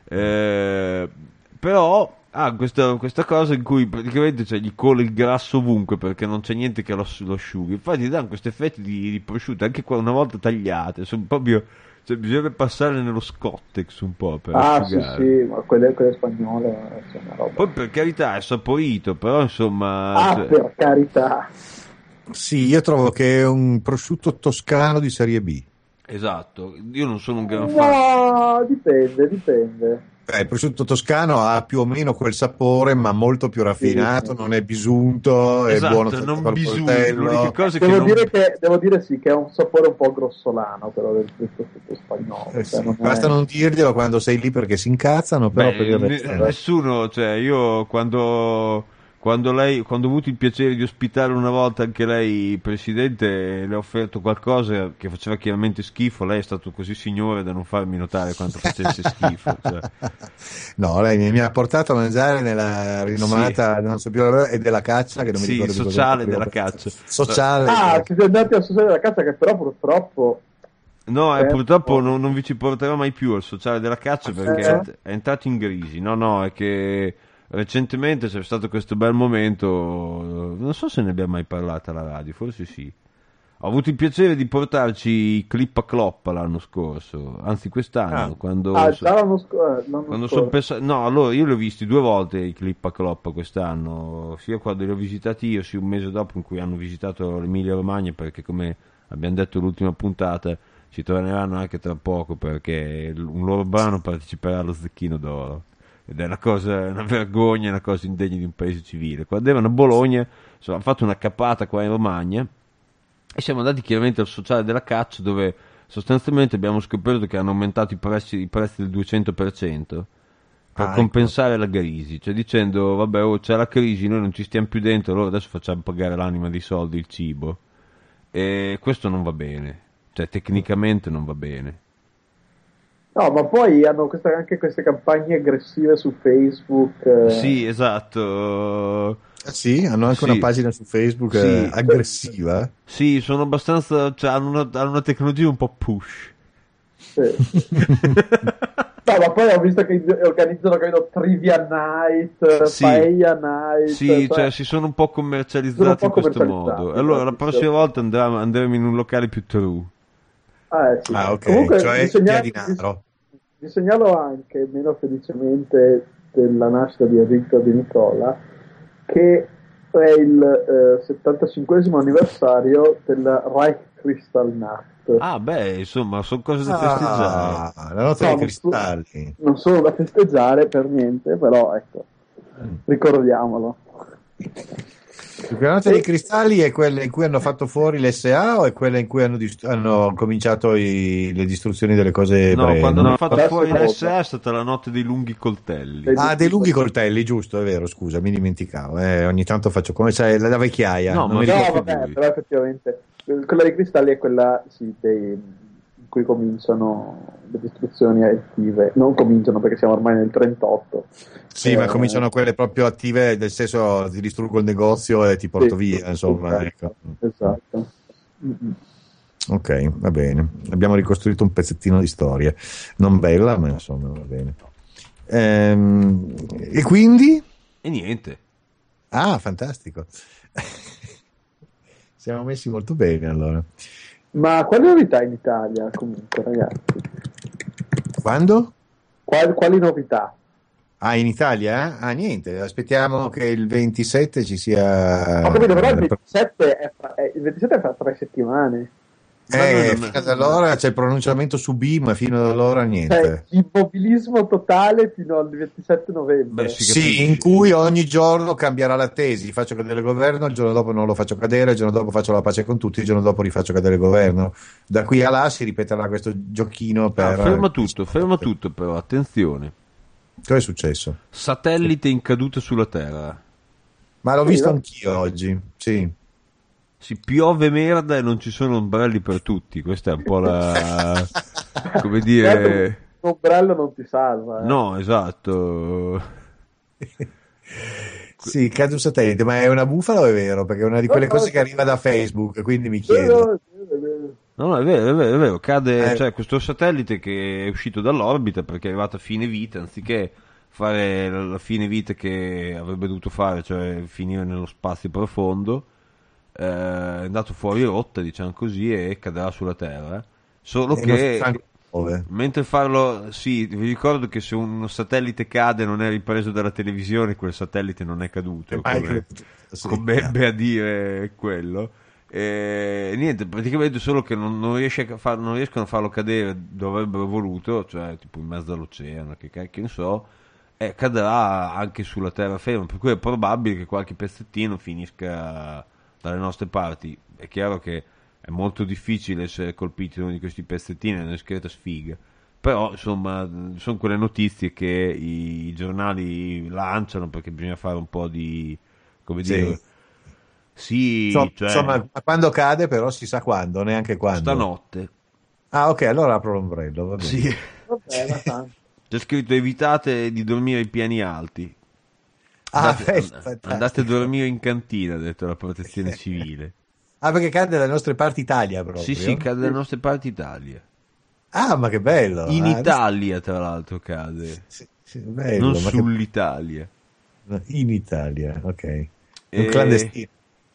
Però questa cosa in cui praticamente gli cola il grasso ovunque perché non c'è niente che lo asciughi. Infatti danno questi effetti di prosciutto anche qua una volta tagliate, sono proprio, cioè, bisogna passare nello Scottex un po' per asciugare. Sì, ma quelle spagnole sono una roba. Poi per carità è saporito, però insomma Per carità. Sì, io trovo che è un prosciutto toscano di serie B. esatto, io non sono un gran fan. No, dipende. Il prosciutto toscano ha più o meno quel sapore, ma molto più raffinato, non è bisunto, è Esatto, buono fatto non col bisunto, coltello. l'unica cosa è che Devo dire sì, che ha un sapore un po' grossolano però del prosciutto spagnolo. Cioè Basta non dirglielo quando sei lì perché si incazzano, però per il resto... nessuno, cioè io quando ho avuto il piacere di ospitare una volta anche lei, presidente, le ho offerto qualcosa che faceva chiaramente schifo, lei è stato così signore da non farmi notare quanto facesse schifo. Cioè. No, lei mi ha portato a mangiare nella rinomata, non so più, e della caccia, che non mi Sì, ricordo sociale della caccia. Sociale. siete andati al sociale della caccia, che però purtroppo... No, purtroppo non vi ci porterò mai più al sociale della caccia perché è entrato in crisi. No, è che recentemente c'è stato questo bel momento, non so se ne abbiamo mai parlato alla radio, forse sì. Ho avuto il piacere di portarci Clip a Clop l'anno scorso, anzi quest'anno, quando l'anno scorso. no, allora io li ho visti 2 volte i Clip a Clop quest'anno, sia quando li ho visitati io, sia un mese dopo in cui hanno visitato l'Emilia Romagna, perché come abbiamo detto l'ultima puntata ci torneranno anche tra poco perché un loro brano parteciperà allo Zecchino d'Oro. Ed è una vergogna, una cosa indegna di un paese civile. Quando erano a Bologna, hanno fatto una cappata qua in Romagna e siamo andati chiaramente al sociale della caccia, dove sostanzialmente abbiamo scoperto che hanno aumentato i prezzi del 200% per compensare la crisi, cioè dicendo vabbè, c'è la crisi, noi non ci stiamo più dentro, allora adesso facciamo pagare l'anima dei soldi, il cibo, e questo non va bene, cioè tecnicamente non va bene. No, ma poi hanno anche queste campagne aggressive su Facebook. Sì, esatto. Sì, hanno anche una pagina su Facebook aggressiva. Sì, sono abbastanza, cioè hanno una tecnologia un po' push. Sì. No, ma poi ho visto che organizzano, credo, Trivia Night, Paella Night. Sì, cioè si sono un po' commercializzati in questo modo. Allora la prossima volta andremo in un locale più true. Sì. Ok, comunque cioè via di Naro. Vi segnalo anche, meno felicemente, della nascita di Enrico De Nicola, che è il 75esimo anniversario della Reichskristallnacht. Ah, beh, insomma, sono cose da festeggiare. La notte No, dei cristalli. non sono da festeggiare per niente, però ecco, ricordiamolo. La notte dei cristalli è quella in cui hanno fatto fuori l'SA o è quella in cui hanno cominciato le distruzioni delle cose No, ebree? quando No? hanno fatto adesso fuori cosa? l'SA è stata la notte dei lunghi coltelli. Ah, dei lunghi coltelli, giusto, è vero, scusa, mi dimenticavo. Ogni tanto faccio come sai, la vecchiaia. No, non ma mi no, ricordo. Vabbè, lui. però effettivamente quella dei cristalli è quella sì, in cui cominciano le distruzioni attive. Non cominciano perché siamo ormai nel 38. Sì, ma cominciano quelle proprio attive, nel senso ti distruggo il negozio e ti porto Sì, via, insomma. esatto, Ecco. esatto. Mm-mm. Ok, va bene. Abbiamo ricostruito un pezzettino di storia. Non bella, ma insomma, va bene. E quindi? E niente. Ah, fantastico. Siamo messi molto bene allora. Ma quali novità in Italia comunque, ragazzi? Quando? Quali novità? Ah, in Italia? Ah, niente, aspettiamo che il 27 ci sia. Ho capito, però il 27 è fra 3 settimane. Fino ad allora c'è il pronunciamento su B, ma fino ad allora Cioè, niente. immobilismo totale fino al 27 novembre. Beh, si Sì, capisce. in cui ogni giorno cambierà la tesi, faccio cadere il governo, il giorno dopo non lo faccio cadere, il giorno dopo faccio la pace con tutti, il giorno dopo rifaccio cadere il governo. Da qui a là si ripeterà questo giochino per. Ferma tutto però, attenzione. Cosa è successo? Satellite in caduta sulla Terra. Ma l'ho Sì, visto no? anch'io oggi, sì. Si piove merda e non ci sono ombrelli per tutti. Questa è un po' la... come dire... Un ombrello non ti salva. No, esatto. Sì, cade un satellite, ma è una bufala o è vero? Perché è una di quelle No, cose no, che arriva da Facebook, quindi mi chiedo. No, è vero, cade, Eh. cioè questo satellite che è uscito dall'orbita perché è arrivato a fine vita, anziché fare la fine vita che avrebbe dovuto fare, cioè finire nello spazio profondo, è andato fuori rotta, diciamo così, e cadrà sulla Terra. Solo E non si che sa ancora dove. mentre farlo, sì, vi ricordo che se uno satellite cade e non è ripreso dalla televisione, quel satellite non è caduto, Mai come, creduto, sì. come ebbe a dire quello. E niente, praticamente solo che non riescono a farlo cadere dove avrebbero voluto, cioè tipo in mezzo all'oceano, che cacchio ne so, e cadrà anche sulla terraferma, per cui è probabile che qualche pezzettino finisca dalle nostre parti. È chiaro che è molto difficile essere colpiti da uno di questi pezzettini, è una discreta sfiga. Però, insomma, sono quelle notizie che i giornali lanciano perché bisogna fare un po' di, come Sì. dire, sì, Insomma, cioè, insomma, quando cade, però si sa quando, neanche quando. stanotte. Ah, ok, allora apro l'ombrello, va bene. Sì. Vabbè, ma tanto. C'è scritto evitate di dormire ai piani alti. Ah, Andate a fantastico. dormire in cantina, ha detto la protezione civile. Ah, perché cade dalle nostre parti Italia proprio. Sì, sì, cade dalle nostre parti Italia. Ah, ma che bello. In Ah, Italia, tra l'altro, cade. sì, sì, bello, Non ma sull'Italia. in Italia, ok. Un E- clandestino.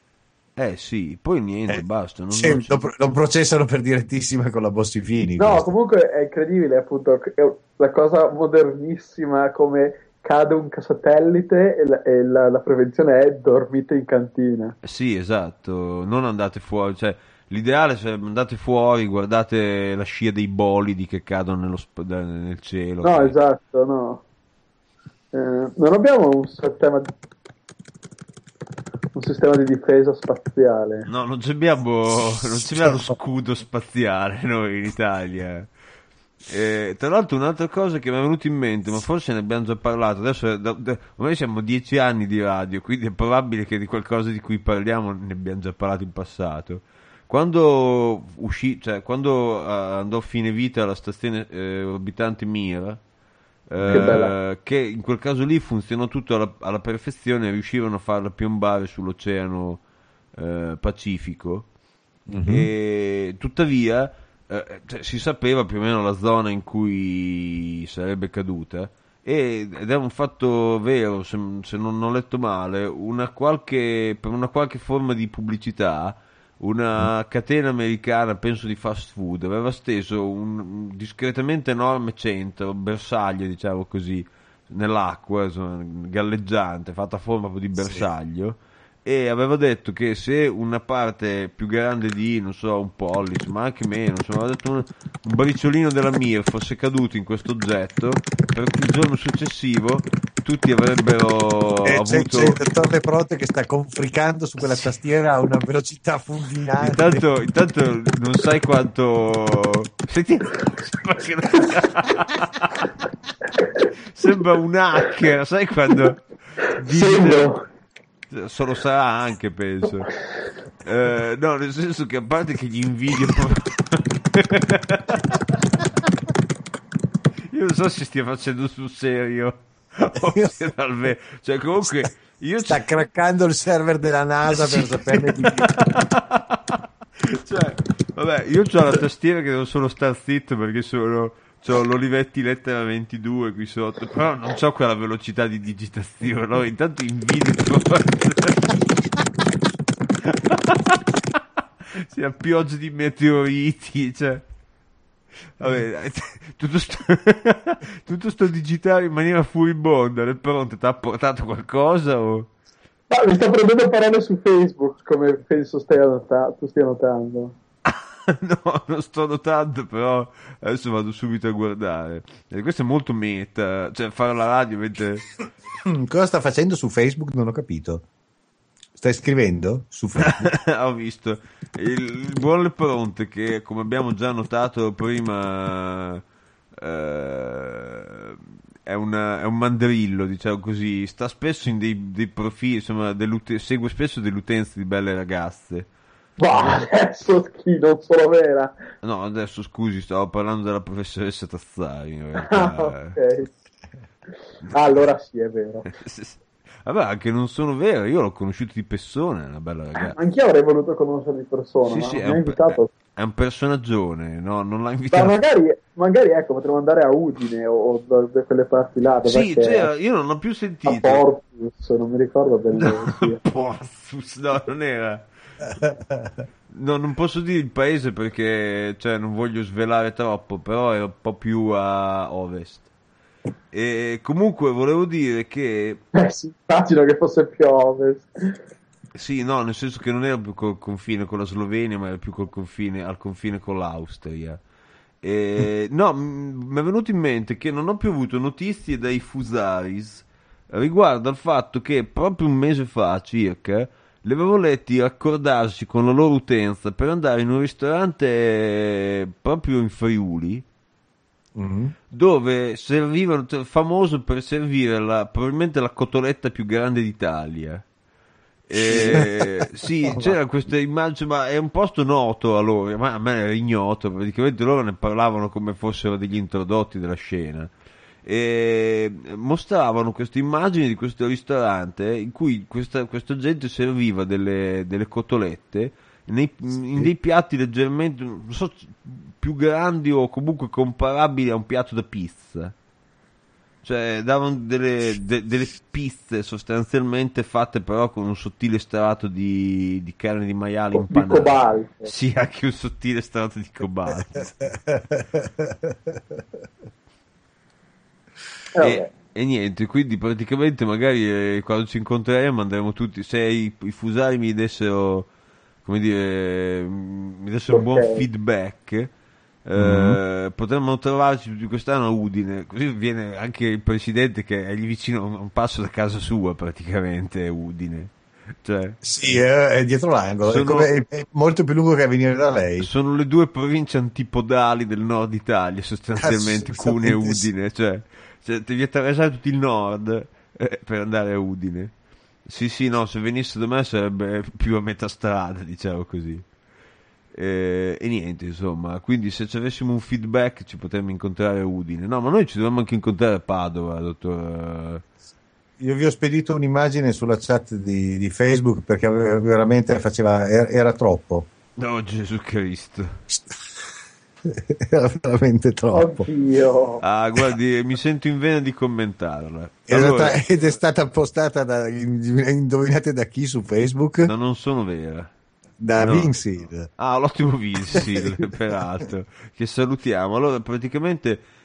Sì, poi niente, basta. Sì, non c'è- lo processano per direttissima con la Bossi-Fini. No, questo. comunque è incredibile, appunto, è la cosa modernissima come cade un satellite e la prevenzione è dormite in cantina. Sì, esatto, non andate fuori, cioè l'ideale è se andate fuori, guardate la scia dei bolidi che cadono nel cielo. No, che- esatto, no. Non abbiamo un sistema di difesa spaziale. No, non abbiamo lo scudo spaziale noi in Italia. Tra l'altro un'altra cosa che mi è venuta in mente, ma forse ne abbiamo già parlato, adesso ormai siamo 10 anni di radio, quindi è probabile che di qualcosa di cui parliamo ne abbiamo già parlato in passato. Quando quando andò a fine vita la stazione orbitante Mir, bella. che in quel caso lì funzionò tutto alla perfezione, riuscivano a farla piombare sull'oceano Pacifico, e tuttavia cioè, si sapeva più o meno la zona in cui sarebbe caduta, ed è un fatto vero, se non ho letto male, per una qualche forma di pubblicità una catena americana, penso di fast food, aveva steso un discretamente enorme centro, bersaglio diciamo così, nell'acqua, insomma, galleggiante, fatta a forma proprio di bersaglio. E aveva detto che se una parte più grande di, non so, un pollice, ma anche meno, insomma, aveva detto un briciolino della Mir fosse caduto in questo oggetto, per il giorno successivo tutti avrebbero c'è avuto... il Torre Prote che sta confricando su quella tastiera a una velocità fulminante. Intanto non sai quanto... Senti, sembra un hacker, sai quando... Sembra. Solo sarà anche, penso. No, nel senso che a parte che gli invidio io non so se stia facendo sul serio o se cioè comunque sta craccando il server della NASA per saperne di più. Cioè, vabbè, io ho la tastiera che devo solo star zitto perché c'ho l'Olivetti lettera 22 qui sotto, però non c'ho quella velocità di digitazione, no? Intanto invidio sia pioggia di meteoriti, cioè vabbè, tutto sto digitare in maniera furibonda. Le pronte ti ha portato qualcosa o... Mi sta prendendo parole su Facebook, come penso tu stia notando. No, non sto notando, però adesso vado subito a guardare. Questo è molto meta, cioè fare la radio mentre... Cosa sta facendo su Facebook? Non ho capito. Stai scrivendo su Facebook? Ho visto il buon Lepronte, che come abbiamo già notato prima è un mandrillo, diciamo così, sta spesso in dei profili, insomma, segue spesso delle utenze di belle ragazze. Ma adesso non sono vera. No, adesso scusi, stavo parlando della professoressa Tazzari in realtà. Ok. Allora sì, è vero. Vabbè, anche non sono vero, io l'ho conosciuto di persona, è una bella ragazza. Anch'io avrei voluto conoscere di persona, Sì, ma mi ha invitato. è un personaggione, no? Non l'ha Ma invitato. magari ecco, potremmo andare a Udine o da quelle parti là. Sì, cioè, io non l'ho più sentito. A Portus, non mi ricordo bene dove sia. Portus, no, non era. No, non posso dire il paese perché, cioè, non voglio svelare troppo, però era un po' più a ovest. E comunque volevo dire che... Sì, immagino che fosse più a ovest. Sì, no, nel senso che non era più col confine con la Slovenia, ma era più al confine con l'Austria. No, mi è venuto in mente che non ho più avuto notizie dai Fusaris riguardo al fatto che proprio un mese fa circa li avevo letti accordarsi con la loro utenza per andare in un ristorante proprio in Friuli, dove servivano, famoso per servire probabilmente la cotoletta più grande d'Italia. Sì, c'era questa immagine, ma è un posto noto a loro, ma a me era ignoto, praticamente loro ne parlavano come fossero degli introdotti della scena. E mostravano queste immagini di questo ristorante in cui questa gente serviva delle cotolette in dei piatti leggermente, non so, più grandi o comunque comparabili a un piatto da pizza. Cioè davano delle pizze sostanzialmente fatte però con un sottile strato di carne di maiale impanata. Di cobalto. Sì, anche un sottile strato di cobalto. E niente, quindi praticamente magari quando ci incontreremo andremo tutti, se i Fusari mi dessero, come dire, mi dessero un buon feedback, potremmo trovarci tutti quest'anno a Udine, così viene anche il presidente che è lì vicino a un passo da casa sua praticamente, Udine. Cioè, sì, è dietro l'angolo, è molto più lungo che a venire da lei. Sono le due province antipodali del nord Italia sostanzialmente, Cuneo e Udine, cioè devi attraversare tutto il nord per andare a Udine. Sì, no, se venisse da me sarebbe più a metà strada, diciamo così. E niente, insomma, quindi se ci avessimo un feedback ci potremmo incontrare a Udine. No, ma noi ci dovremmo anche incontrare a Padova, dottor. Io vi ho spedito un'immagine sulla chat di Facebook perché veramente era troppo. No, Gesù Cristo. Era veramente troppo. Oddio. Ah, guardi, mi sento in vena di commentarla. Ed è stata postata indovinate da chi su Facebook? No, non sono vera. Da Vinci. Ah, l'ottimo Vinci, peraltro, che salutiamo. Allora, praticamente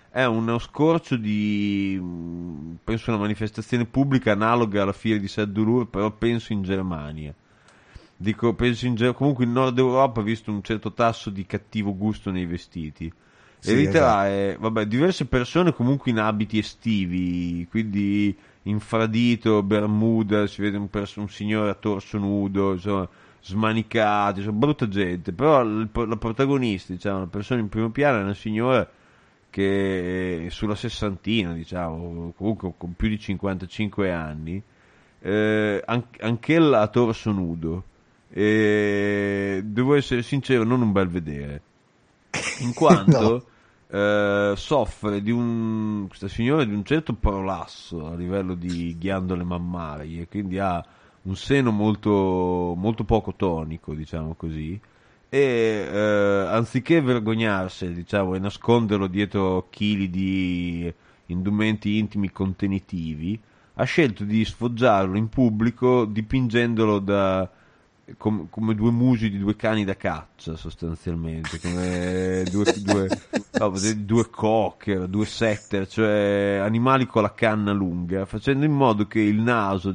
è uno scorcio di, penso, una manifestazione pubblica analoga alla fiera di Sadulur, però penso in Germania. Dico, penso comunque in Nord Europa ha visto un certo tasso di cattivo gusto nei vestiti. E Sì, l'idea esatto. è, vabbè, diverse persone comunque in abiti estivi, quindi infradito, bermuda, si vede un signore a torso nudo, insomma, smanicato, insomma, brutta gente. Però la protagonista, diciamo, la persona in primo piano è una signora che è sulla sessantina, diciamo, comunque con più di 55 anni, anch'ella a torso nudo. E devo essere sincero, non un bel vedere, in No. quanto soffre questa signora di un certo prolasso a livello di ghiandole mammarie, e quindi ha un seno molto, molto poco tonico, diciamo così, e anziché vergognarsi, diciamo, e nasconderlo dietro chili di indumenti intimi contenitivi, ha scelto di sfoggiarlo in pubblico dipingendolo come due musi di due cani da caccia, sostanzialmente, come due cocker, due setter, cioè animali con la canna lunga, facendo in modo che il naso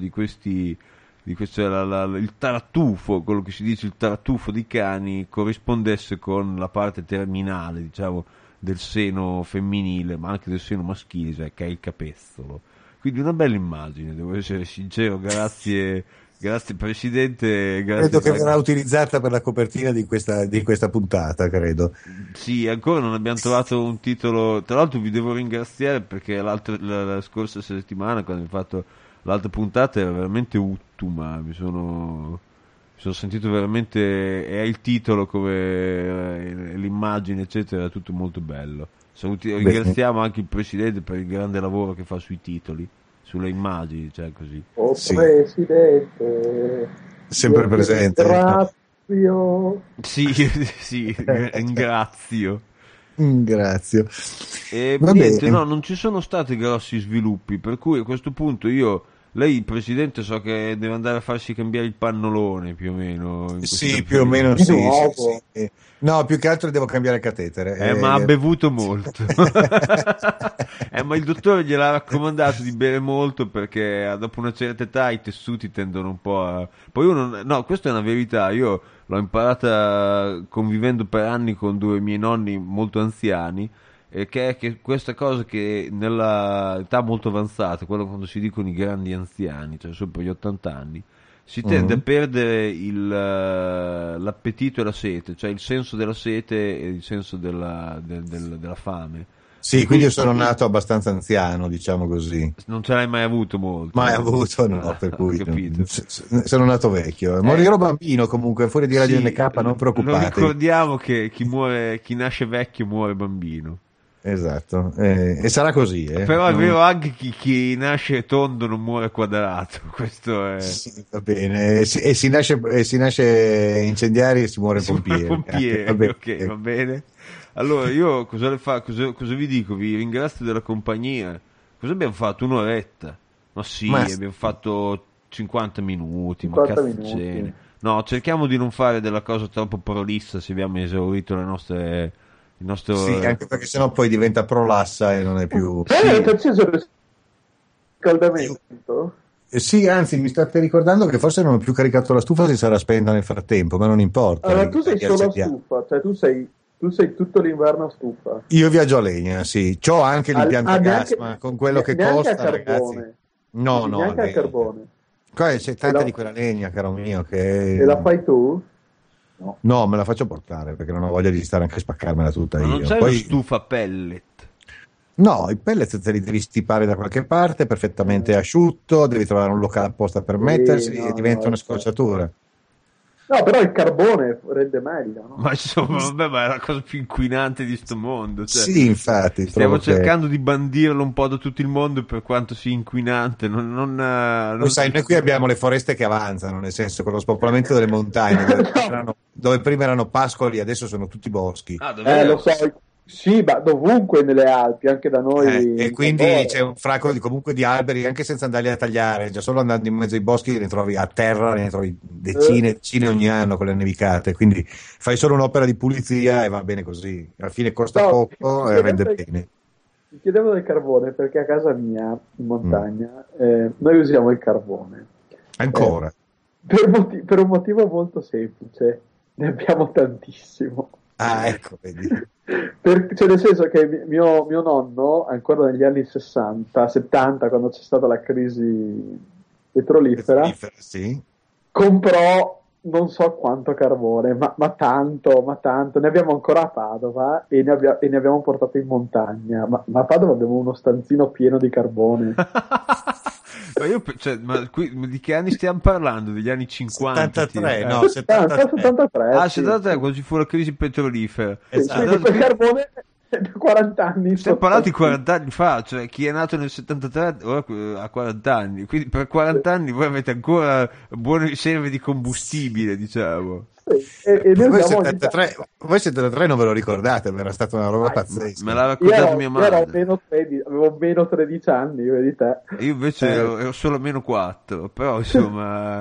il tartufo, quello che si dice il tartufo di cani, corrispondesse con la parte terminale, diciamo, del seno femminile, ma anche del seno maschile, cioè, che è il capezzolo. Quindi una bella immagine, devo essere sincero, grazie, grazie Presidente, grazie Credo che Draghi. verrà utilizzata per la copertina di questa puntata, credo. Sì, ancora non abbiamo trovato un titolo. Tra l'altro vi devo ringraziare perché la scorsa settimana, quando ho fatto l'altra puntata, era veramente uttuma. Mi sono sentito veramente. E il titolo come l'immagine, eccetera, era tutto molto bello. Bene, Ringraziamo anche il Presidente per il grande lavoro che fa sui titoli, sulle immagini, cioè così. Oh sì, Presidente, sempre io ti presente. ringrazio. Sì, sì, ringrazio. Ringrazio. E Va niente, no, bene. non ci sono stati grossi sviluppi, per cui a questo punto lei, il presidente, so che deve andare a farsi cambiare il pannolone più o meno in questo Sì, più o periodo. meno Di sì, sì, nuovo. sì. No, più che altro devo cambiare catetere. Ma ha bevuto molto. Ma il dottore gliel'ha raccomandato di bere molto perché dopo una certa età i tessuti tendono un po' a. Poi uno, no, questa è una verità, io l'ho imparata convivendo per anni con due miei nonni molto anziani, che è che questa cosa che nella età molto avanzata, quello quando si dicono i grandi anziani, cioè sopra gli 80 anni, si tende a Mhm. perdere l'appetito e la sete, cioè il senso della sete e il senso della fame. Per Sì, quindi io cui sono nato abbastanza anziano, diciamo così. non ce l'hai mai avuto molto. Mai avuto, no, per Ho cui capito. sono nato vecchio. Eh, Morirò bambino comunque, fuori di Radio sì, NK, non lo preoccupatevi. ricordiamo che chi nasce vecchio muore bambino. Esatto, e sarà così, eh. Però è vero anche chi nasce tondo non muore quadrato. Questo è. Sì, va bene, e si nasce incendiari e si muore Si muore pompieri. Va pompiere, bene. ok, va bene. Allora, io cosa vi dico? Vi ringrazio della compagnia. Cosa abbiamo fatto? Un'oretta. Ma Ma sì, abbiamo fatto 50 minuti, ma 50 cazzacene. minuti. No, cerchiamo di non fare della cosa troppo prolissa se abbiamo esaurito il sì, nostro. anche perché sennò poi diventa prolassa e non è più. Sai, avete Sì, acceso il Io- riscaldamento? Sì, anzi, mi state ricordando che forse non ho più caricato la stufa, si sarà spenta nel frattempo, ma non importa, Allora, tu sei solo a riaccendiamo. stufa, cioè tu sei tutto l'inverno a stufa. Io viaggio a legna, sì. C'ho anche l'impianto a gas, ma con quello che Neanche a costa, ragazzi. carbone. No, no, a Neanche a legna. carbone. Qua c'è E tanta la, di quella legna, caro mio, e la che. fai tu? No. No, me la faccio portare perché non ho voglia di stare anche a spaccarmela tutta ma non io. c'è una Poi, stufa pellet. no, i pellet te li devi stipare da qualche parte, perfettamente asciutto, devi trovare un locale apposta per Sì, mettersi e no, diventa una no. scocciatura. No, però il carbone rende meglio, no? Ma insomma, vabbè, ma è la cosa più inquinante di sto mondo. Cioè, Sì, infatti, stiamo trovo che. cercando di bandirlo un po' da tutto il mondo per quanto sia inquinante. Poi sai, noi qui abbiamo le foreste che avanzano, nel senso con lo spopolamento delle montagne, dove prima erano pascoli, adesso sono tutti boschi. Ah, Lo davvero? so, sì, ma dovunque nelle Alpi, anche da noi E in quindi Cadore. c'è un fracco comunque di alberi, anche senza andarli a tagliare, già solo andando in mezzo ai boschi ne trovi a terra, ne trovi decine e decine ogni anno con le nevicate, quindi fai solo un'opera di pulizia e va bene così. Alla fine costa No, poco più e che rende altro bene. ti chiedevo del carbone perché a casa mia, in montagna, noi usiamo il carbone. Ancora. Per un motivo molto semplice, ne abbiamo tantissimo. Ah, ecco, vedi. Cioè, nel senso che mio nonno, ancora negli anni 60, 70, quando c'è stata la crisi petrolifera, Sì. comprò non so quanto carbone, ma tanto, ma tanto. Ne abbiamo ancora a Padova e ne abbiamo portato in montagna. Ma a Padova abbiamo uno stanzino pieno di carbone. Ma di che anni stiamo parlando? Degli anni 50? 73, tipo? no, 73. 73. Ah, Sì, 73, sì. quando ci fu la crisi petrolifera. Esatto. Quindi quel carbone è da 40 anni. Stiamo parlando di 40 anni fa, cioè chi è nato nel 73 ora ha 40 anni, quindi per 40 anni voi avete ancora buone riserve di combustibile, diciamo. E noi Voi usiamo 73 non ve lo ricordate, ma era stata una roba pazzesca. Me l'ha io raccontato mia ero madre. avevo meno 13 anni, vedi te. Io invece ero solo meno 4, però insomma...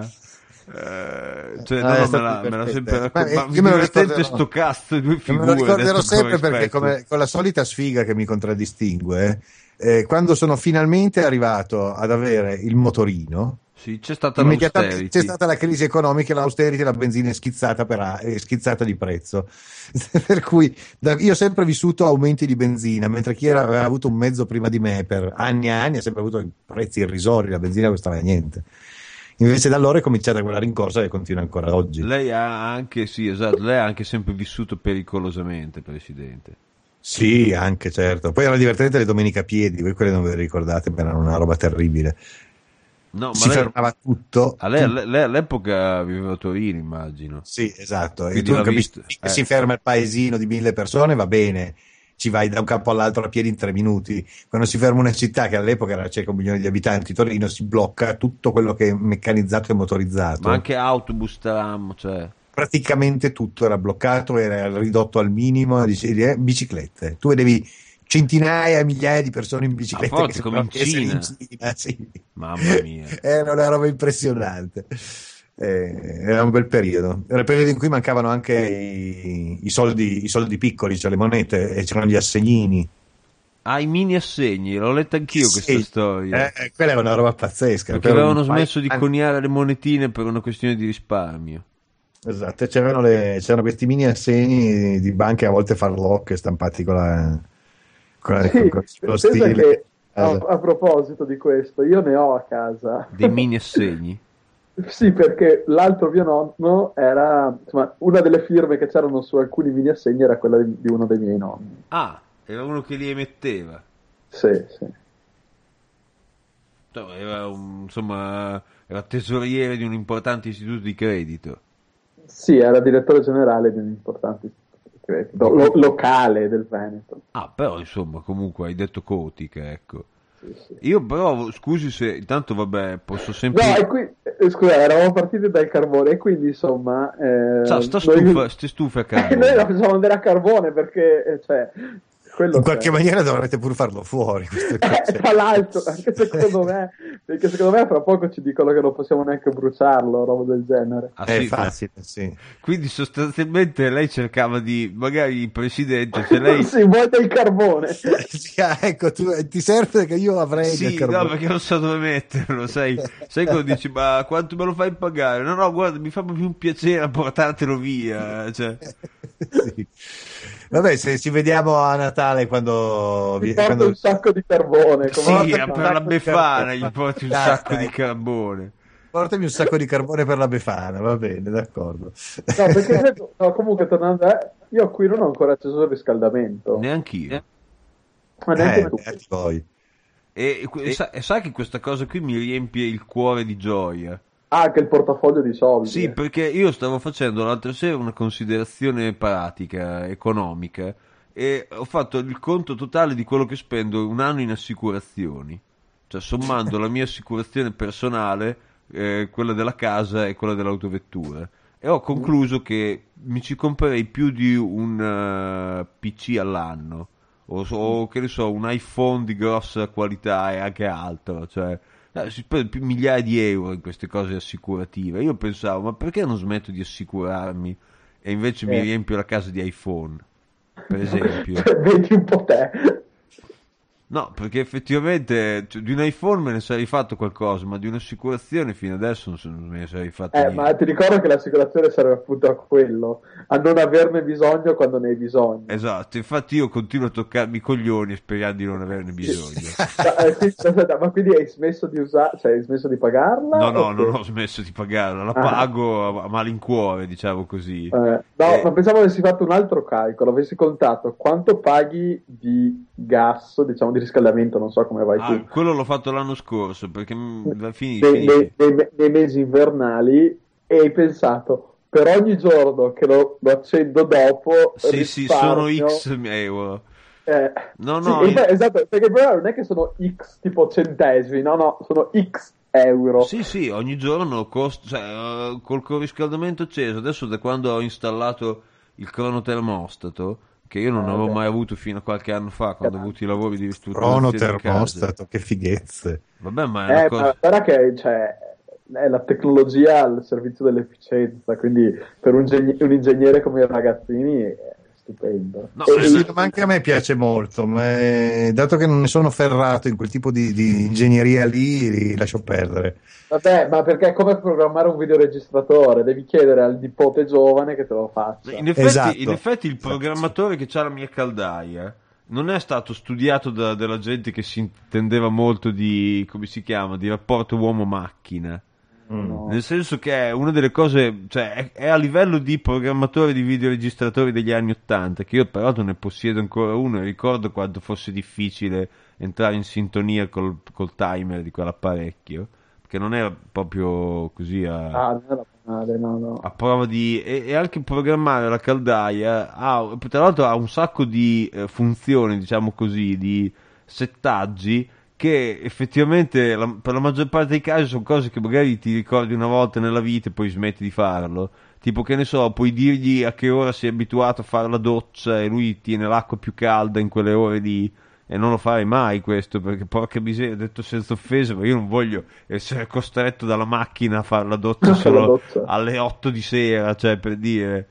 cioè, Ah, è no, stato me l'ha divertente. sempre Ma raccontato. io me lo Divertente ricorderò. sto cazzo, due Me figure. lo ricorderò detto con sempre perché, rispetto. come, con la solita sfiga che mi contraddistingue, quando sono finalmente arrivato ad avere il motorino, Sì, c'è stata immediatamente l'austerity. c'è stata la crisi economica, l'austerity, la benzina è schizzata, è schizzata di prezzo. Per cui io ho sempre vissuto aumenti di benzina, mentre chi aveva avuto un mezzo prima di me per anni e anni ha sempre avuto prezzi irrisori, la benzina costava niente. Invece da allora è cominciata quella rincorsa che continua ancora oggi. Lei ha anche, sì, esatto, lei ha anche sempre vissuto pericolosamente, Presidente. Sì, anche certo. Poi era divertente le domeniche a piedi, voi quelle non ve le ricordate, ma erano una roba terribile. No, Si ma lei, fermava tutto. lei all'epoca viveva a Torino, immagino. Sì, esatto. E Quindi tu l'ha capisci visto. che si ferma il paesino di 1000 persone, va bene, ci vai da un capo all'altro a piedi in 3 minuti. Quando si ferma una città che all'epoca era circa 1 milione di abitanti, Torino, si blocca tutto quello che è meccanizzato e motorizzato. Ma anche autobus, tram, cioè... Praticamente tutto era bloccato, era ridotto al minimo, biciclette. Tu vedevi centinaia, migliaia di persone in A bicicletta forza, che come in sembrava di essere Cina. in Cina, sì. Mamma mia. Era una roba impressionante. Era un bel periodo. Era il periodo in cui mancavano anche i soldi piccoli, cioè le monete, e c'erano gli assegnini. Ah, i mini assegni, l'ho letta anch'io questa Sì, storia. quella era una roba pazzesca. Perché Per un avevano paio smesso di anni- coniare le monetine per una questione di risparmio. Esatto, c'erano questi mini assegni di banche a volte farlocche stampati Sì, con lo pensa stile. che a proposito di questo, io ne ho a casa. Dei mini assegni. Sì, perché l'altro mio nonno era, insomma, una delle firme che c'erano su alcuni mini assegni era quella di uno dei miei nonni. Ah, era uno che li emetteva. Sì, sì. No, era insomma, era tesoriere di un importante istituto di credito. Sì, era direttore generale di un importante istituto di credito, locale del Veneto. Ah, però insomma, comunque hai detto Cotica, ecco. Sì, sì. Io però, scusi se, intanto vabbè, posso No, sempre... e qui, scusa, eravamo partiti dal carbone e quindi insomma... Sa, ste stufe a noi carbone. la facciamo andare a carbone perché, cioè, quello In qualche c'è. maniera dovrete pur farlo fuori questo concetto. Tra l'altro, anche secondo me, perché secondo me fra poco ci dicono che non possiamo neanche bruciarlo, roba del genere. Ah, È sì, facile, sì. quindi sostanzialmente lei cercava di, magari il presidente, se lei... Sì, vuoi del carbone. Sì, ecco, ti serve che io avrei del Sì, carbone. no, perché non so dove metterlo, sai quando dici, ma quanto me lo fai pagare? No, no, guarda, mi fa proprio un piacere portartelo via, cioè... Sì. Vabbè, se ci vediamo a Natale quando... Mi porta un sacco di carbone. Sì, come per la sacco di Befana carbone. gli porti un Dai, sacco dai. di carbone. Portami un sacco di carbone per la Befana, va bene, d'accordo. No, perché no, comunque tornando io qui non ho ancora acceso il riscaldamento. Neanch'io. Ma neanche tu. Beati voi. E sai che questa cosa qui mi riempie il cuore di gioia. Ah, anche il portafoglio di soldi. Sì, perché io stavo facendo l'altra sera una considerazione pratica, economica, e ho fatto il conto totale di quello che spendo un anno in assicurazioni. Cioè, sommando la mia assicurazione personale, quella della casa e quella dell'autovettura. E ho concluso che mi ci comprerei più di un PC all'anno. O che ne so, un iPhone di grossa qualità e anche altro. Cioè, si spende più migliaia di euro in queste cose assicurative. Io pensavo, ma perché non smetto di assicurarmi e invece mi riempio la casa di iPhone, per esempio? Vedi un po' te. No, perché effettivamente cioè, di un iPhone me ne sarei fatto qualcosa, ma di un'assicurazione fino adesso non me ne sarei fatto Ma niente. ti ricordo che l'assicurazione serve appunto a quello, a non averne bisogno quando ne hai bisogno. Esatto, infatti io continuo a toccarmi i coglioni sperando di non averne bisogno. Aspetta, ma quindi hai smesso di usare, cioè hai smesso di No, pagarla? no, O non che? ho smesso di pagarla, la Ah, pago a malincuore, diciamo così. no, E- ma pensavo avessi fatto un altro calcolo, avessi contato quanto paghi di gas, diciamo di riscaldamento, non so come vai tu, quello l'ho fatto l'anno scorso, perché nei, finisci. nei mesi invernali e hai pensato, per ogni giorno che lo accendo dopo Sì, sì, sono risparmio. X euro. Eh, No, sì, no, e beh, esatto, perché il problema non è che sono X tipo centesimi, no, no, sono X euro. sì, sì, ogni giorno cioè, col riscaldamento acceso. Adesso da quando ho installato il cronotermostato, che io non avevo Beh, mai avuto fino a qualche anno fa, quando ho avuto i garanti. lavori di Crono ristrutturazione in casa. termostato, che fighezze. Vabbè, ma è una Ma cosa... guarda che cioè, è la tecnologia al servizio dell'efficienza, quindi per un ingegnere come i ragazzini è stupendo. No, Sì, sì, ma anche a me piace molto, ma dato che non ne sono ferrato in quel tipo di ingegneria lì, li lascio perdere. vabbè, ma perché è come programmare un videoregistratore, devi chiedere al nipote giovane che te lo faccia. In Esatto. effetti il Esatto. programmatore che c'ha la mia caldaia non è stato studiato dalla gente che si intendeva molto di, come si chiama, di rapporto uomo-macchina. Mm. No. Nel senso che è una delle cose, cioè è a livello di programmatore di videoregistratori degli anni 80, che io peraltro ne possiedo ancora uno e ricordo quanto fosse difficile entrare in sintonia col timer di quell'apparecchio, perché non era proprio così Ah, non è la panade, no, a no. prova di e anche programmare la caldaia tra l'altro ha un sacco di funzioni, diciamo così, di settaggi che effettivamente per la maggior parte dei casi sono cose che magari ti ricordi una volta nella vita e poi smetti di farlo. Tipo, che ne so, puoi dirgli a che ora sei abituato a fare la doccia e lui tiene l'acqua più calda in quelle ore lì. E non lo farei mai questo, perché porca miseria, detto senza offesa, ma io non voglio essere costretto dalla macchina a fare la doccia Per la solo doccia. alle 8 di sera, cioè per dire.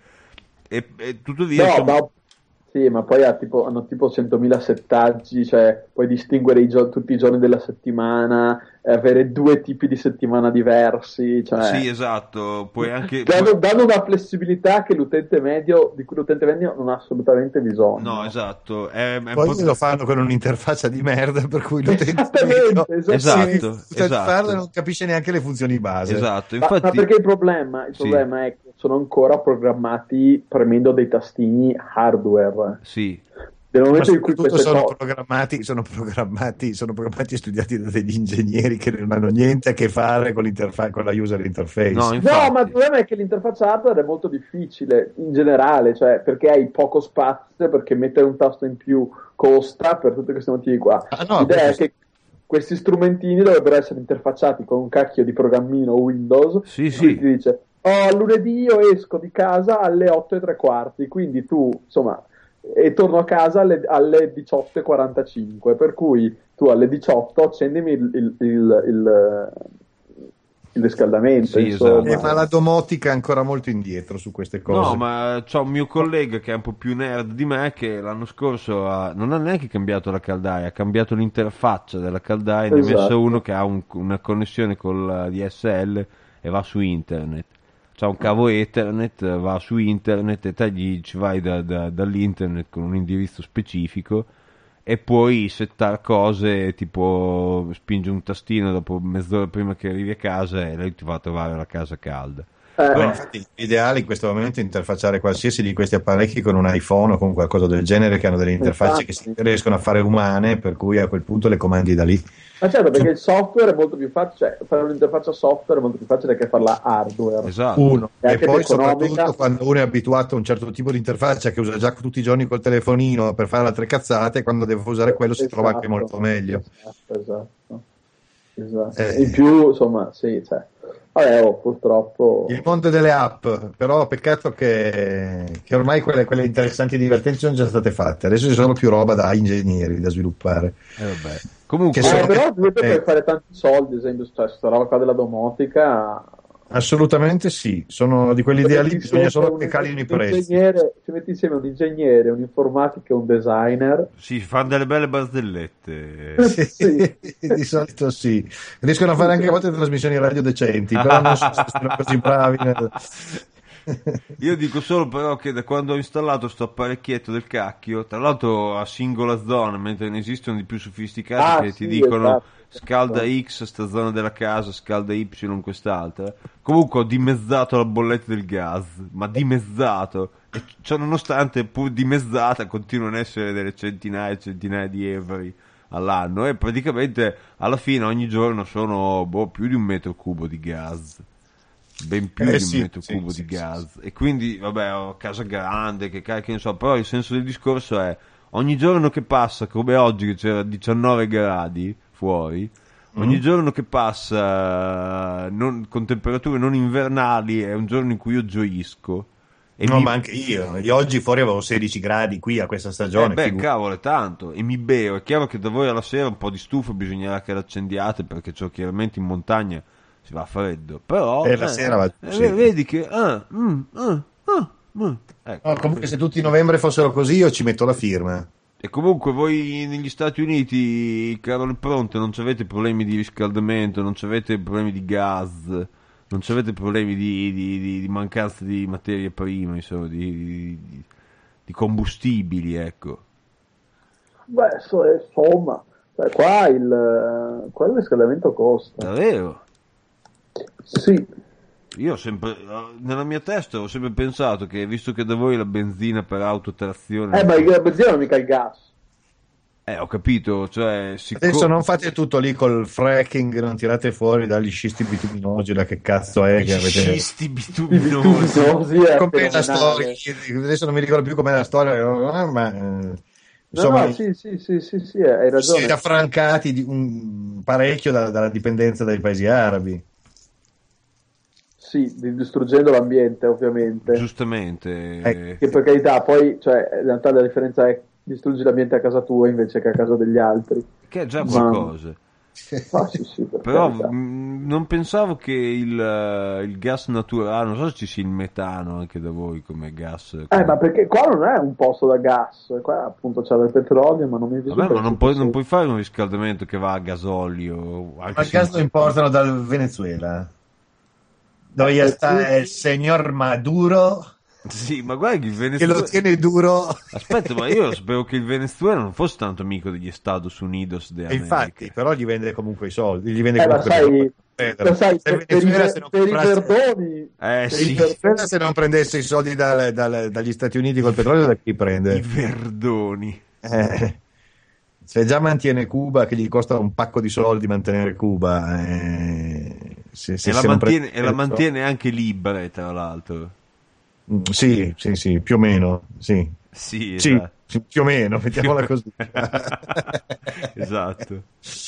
E tuttavia, No, insomma, ma sì, ma poi hanno tipo 100.000 settaggi, cioè puoi distinguere tutti i giorni della settimana, avere due tipi di settimana diversi, sì, cioè esatto, puoi anche... danno una flessibilità che l'utente medio, di cui l'utente medio non ha assolutamente no, bisogno. esatto, è un po'... Poi lo fanno con un'interfaccia di merda, per cui l'utente medio Esattamente, si esattamente. Esatto, rifiuta di farlo e esatto, non capisce neanche le funzioni base. esatto, Ma infatti... perché il Sì, problema è che sono ancora programmati premendo dei tastini hardware. sì. Nel Ma momento in cui soprattutto queste cose. sono programmati e studiati da degli ingegneri che non hanno niente a che fare con con la user No, interface. No, ma il infatti... problema è che l'interfaccia hardware è molto difficile in generale, cioè perché hai poco spazio, perché mettere un tasto in più costa per tutti questi motivi qua. Ah no, L'idea questo è che questi strumentini dovrebbero essere interfacciati con un cacchio di programmino Windows, Sì, in cui sì. ti dice: Oh, lunedì io esco di casa alle 8:15, quindi tu, insomma, e torno a casa alle 18:45, per cui tu alle 18 accendimi il riscaldamento, Sì, insomma. ma la domotica è ancora molto indietro su queste no, cose. ma c'ho un mio collega che è un po' più nerd di me che l'anno scorso non ha neanche cambiato la caldaia, ha cambiato l'interfaccia della caldaia, ne ha messo uno Esatto. che ha una connessione con la DSL e va su internet. C'ha un cavo Ethernet, va su internet e te ci vai dall'internet con un indirizzo specifico e puoi settare cose tipo spingi un tastino dopo mezz'ora prima che arrivi a casa e lei ti va a trovare la casa calda. No, Eh, infatti, l'ideale in questo momento è interfacciare qualsiasi di questi apparecchi con un iPhone o con qualcosa del genere che hanno delle interfacce che si infatti. riescono a fare umane, per cui a quel punto le comandi da lì. Ma certo, perché il software è molto più facile, cioè fare un'interfaccia software è molto più facile che farla hardware. Esatto. Uno, È e anche più poi economica. soprattutto quando uno è abituato a un certo tipo di interfaccia che usa già tutti i giorni col telefonino per fare altre cazzate, quando deve usare quello si trova anche Esatto, molto meglio. esatto. Esatto. In Eh, più, insomma, sì, cioè, vabbè, purtroppo. il mondo delle app, però peccato che ormai quelle interessanti e divertenti sono già state fatte, adesso ci sono più roba da ingegneri da sviluppare. Vabbè. Che Comunque, sono Però ad esempio puoi eh, fare tanti soldi, ad esempio, cioè, questa roba qua della domotica, Assolutamente sì, sono di quell'idea lì, bisogna solo che calino i prezzi. Ci metti insieme un ingegnere, un informatico e un designer. Sì, fanno delle belle barzellette. Sì. Di solito sì, riescono a fare anche a volte trasmissioni radio decenti, però non so se sono così bravi. Io dico solo però che da quando ho installato sto apparecchietto del cacchio, tra l'altro a singola zona, mentre ne esistono di più sofisticati che ti Sì, dicono esatto. scalda X sta zona della casa, scalda Y quest'altra. Comunque ho dimezzato la bolletta del gas, ma dimezzato. E cioè, nonostante pur dimezzata continuano ad essere delle centinaia e centinaia di euro all'anno e praticamente alla fine ogni giorno sono più di un metro cubo di gas, ben più di un Sì, metro sì, cubo sì, di sì. gas. E quindi vabbè, ho casa grande, che cacchio ne so, però il senso del discorso è ogni giorno che passa, come oggi che c'era 19 gradi fuori, ogni Mm? giorno che passa con temperature non invernali è un giorno in cui io gioisco e No, mi, ma anche io oggi fuori avevo 16 gradi qui a questa stagione, beh, figurati. cavolo, è tanto. E mi beo. È chiaro che da voi alla sera un po' di stufo bisognerà che l'accendiate perché chiaramente in montagna si va a freddo. Però, E la sera va sì. vedi che. No, Ecco. comunque se tutti i novembre fossero così io ci metto la firma. E comunque voi negli Stati Uniti, caro il pronto, non avete problemi di riscaldamento, non avete problemi di gas, non avete problemi di mancanza di materie prime, insomma, di combustibili, ecco. Beh, insomma, qua il riscaldamento costa. Davvero? Sì, Io ho sempre, nella mia testa ho sempre pensato che visto che da voi la benzina per autotrazione non ma costa- il benzina non mica il gas. ho capito, cioè Adesso non fate tutto lì col fracking, non tirate fuori dagli scisti bituminosi, da che cazzo è che avete... scisti I bituminosi. bituminosi è Com'è la storia? fenomenale. Adesso non mi ricordo più com'è la storia, ma insomma, No, sì, hai si è ragione. affrancati parecchio dalla dipendenza dai paesi arabi. Sì, distruggendo l'ambiente, ovviamente. Giustamente, Che per carità, poi, cioè, in realtà la differenza è distruggi l'ambiente a casa tua invece che a casa degli altri. che è già Ma, qualcosa. sì, per Però carità. non pensavo che il gas naturale, non so se ci sia il metano anche da voi come gas. Ma perché qua non è un posto da gas, qua appunto c'è il petrolio, ma non mi risulta Vabbè, ma che non ci puoi, fosse- non puoi fare un riscaldamento che va a gasolio, anche Ma il se gas lo importano dal Venezuela, dove sta il signor Maduro sì, ma guarda che il che lo Venezuela. tiene duro. Aspetta, ma io sapevo che il Venezuela non fosse tanto amico degli Estados Unidos de E infatti, America. però gli vende comunque i soldi, gli vende ma comunque sai, Se il per i Venezuela se non comprasse- verdoni, Sì, il Venezuela se non prendesse i soldi dagli Stati Uniti col petrolio, da chi i prende? verdoni. Se già mantiene Cuba, che gli costa un pacco di soldi mantenere Cuba, E la mantiene anche libera, tra l'altro. Sì, più o meno, sì. Sì, Sì, esatto. sì, più o meno, mettiamola così. Esatto.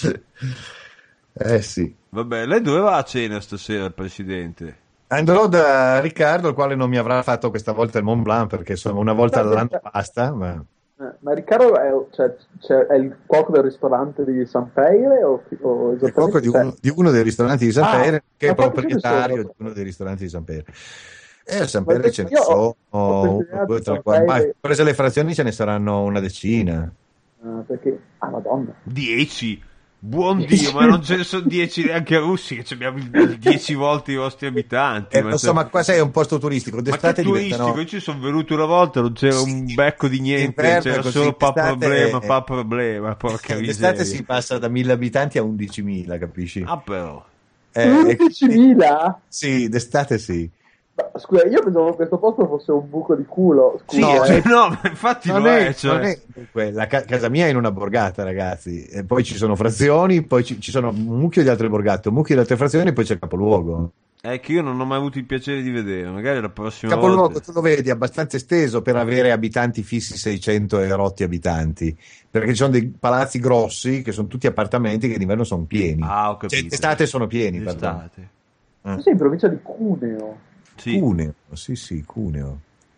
Sì. Vabbè, lei dove va a cena stasera, Presidente? Andrò da Riccardo, il quale non mi avrà fatto questa volta il Mont Blanc, perché insomma una volta all'anno basta, ma... Ma Riccardo è il cuoco del ristorante di San Peire o Il cuoco di uno dei ristoranti di San Pere, che è ma quanti ce ne proprietario sono? di uno dei ristoranti di San Pere. E a San Ma Pere ce ne io sono ho 1, pensato 2, a 3, San 4, ma Pere- prese le frazioni ce ne saranno una decina. perché, madonna. 10? Buon Dio, ma non ce ne sono 10 neanche a Russi, che abbiamo 10 volte i vostri abitanti. Lo so, ma qua sei un posto turistico, Ma che d'estate turistico? diventano... Io ci sono venuto una volta, non c'era un becco di niente, d'inverno c'era è così, solo d'estate- pa problema, porca D'estate miseria. si passa da 1000 abitanti a 11.000, capisci? Ah, però. 11.000? Sì, d'estate sì. Ma, scusa, io pensavo che questo posto fosse un buco di culo. Sì, Scusa, no, ma infatti Non lo è, è, cioè. non è- dunque, casa mia è in una borgata, ragazzi, e poi ci sono frazioni, poi ci sono un mucchio di altre borgate, un mucchio di altre frazioni, e poi c'è il capoluogo. È che io non ho mai avuto il piacere di vedere, magari la prossima Il capoluogo volta. tu lo vedi abbastanza esteso per avere abitanti fissi 600 e rotti abitanti, perché ci sono dei palazzi grossi che sono tutti appartamenti che d'inverno sono pieni. Ah, ho Cioè, capito. d'estate sono pieni, perdono. D'estate. sei in provincia di Cuneo. Sì. Cuneo, sì, Cuneo.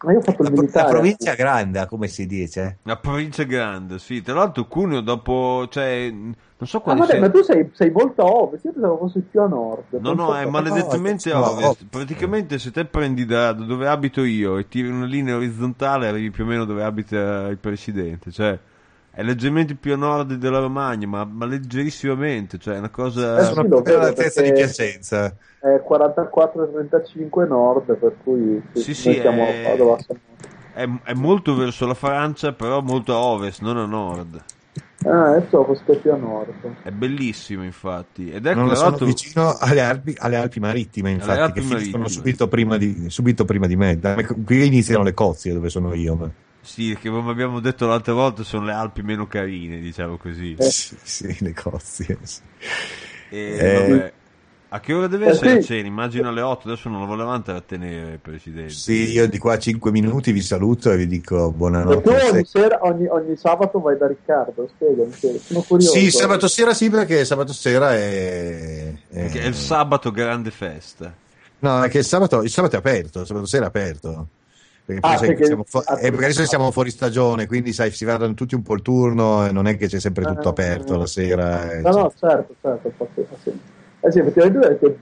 Ma io ho fatto il La militare. provincia grande, come si dice? La provincia è grande, sì. Tra l'altro Cuneo dopo, cioè, non so Ah, quali vabbè, sia... ma tu sei molto a ovest, io pensavo fossi più a nord. No, no, è Pensavo- maledettamente a No, ovest. Praticamente se te prendi da dove abito io e tiri una linea orizzontale arrivi più o meno dove abita il presidente. Cioè, è leggermente più a nord della Romagna, ma leggerissimamente. Cioè, è una cosa... sono sì, più lo o meno vedo all'altezza di perché Piacenza. è 44-35 nord, per cui sì, Sì, sì, noi siamo a Padova. è molto verso la Francia, però molto a ovest, non a nord. Ah, adesso fosse più a nord. È bellissimo, infatti. Ed ecco, Non tra sono l'altro, vicino alle Alpi Marittime, alle infatti, che Alpi finiscono Marittime. subito prima di me. Qui iniziano le Cozie, dove sono io. Sì, che come abbiamo detto l'altra volta sono le Alpi meno carine, diciamo così. Sì, sì, le Cozie. Sì. E Eh, vabbè, a che ora deve Per essere la cui, cena? Immagino alle 8, adesso non lo volevamo trattenere, Presidente. sì, io di qua a 5 minuti vi saluto e vi dico ma tu buonanotte. ogni sera, ogni sabato vai da Riccardo, spiegami, sono Sì, curioso. sabato sera sì, perché sabato sera Perché è il sabato grande festa. no, è che il sabato è aperto, il sabato sera è aperto. Perché poi Ah, sai, perché... perché adesso siamo fuori stagione, quindi sai, si guardano tutti un po' il turno e non è che c'è sempre tutto aperto la sera. No, no, Eccetera. certo, sì. Eh sì, effettivamente avete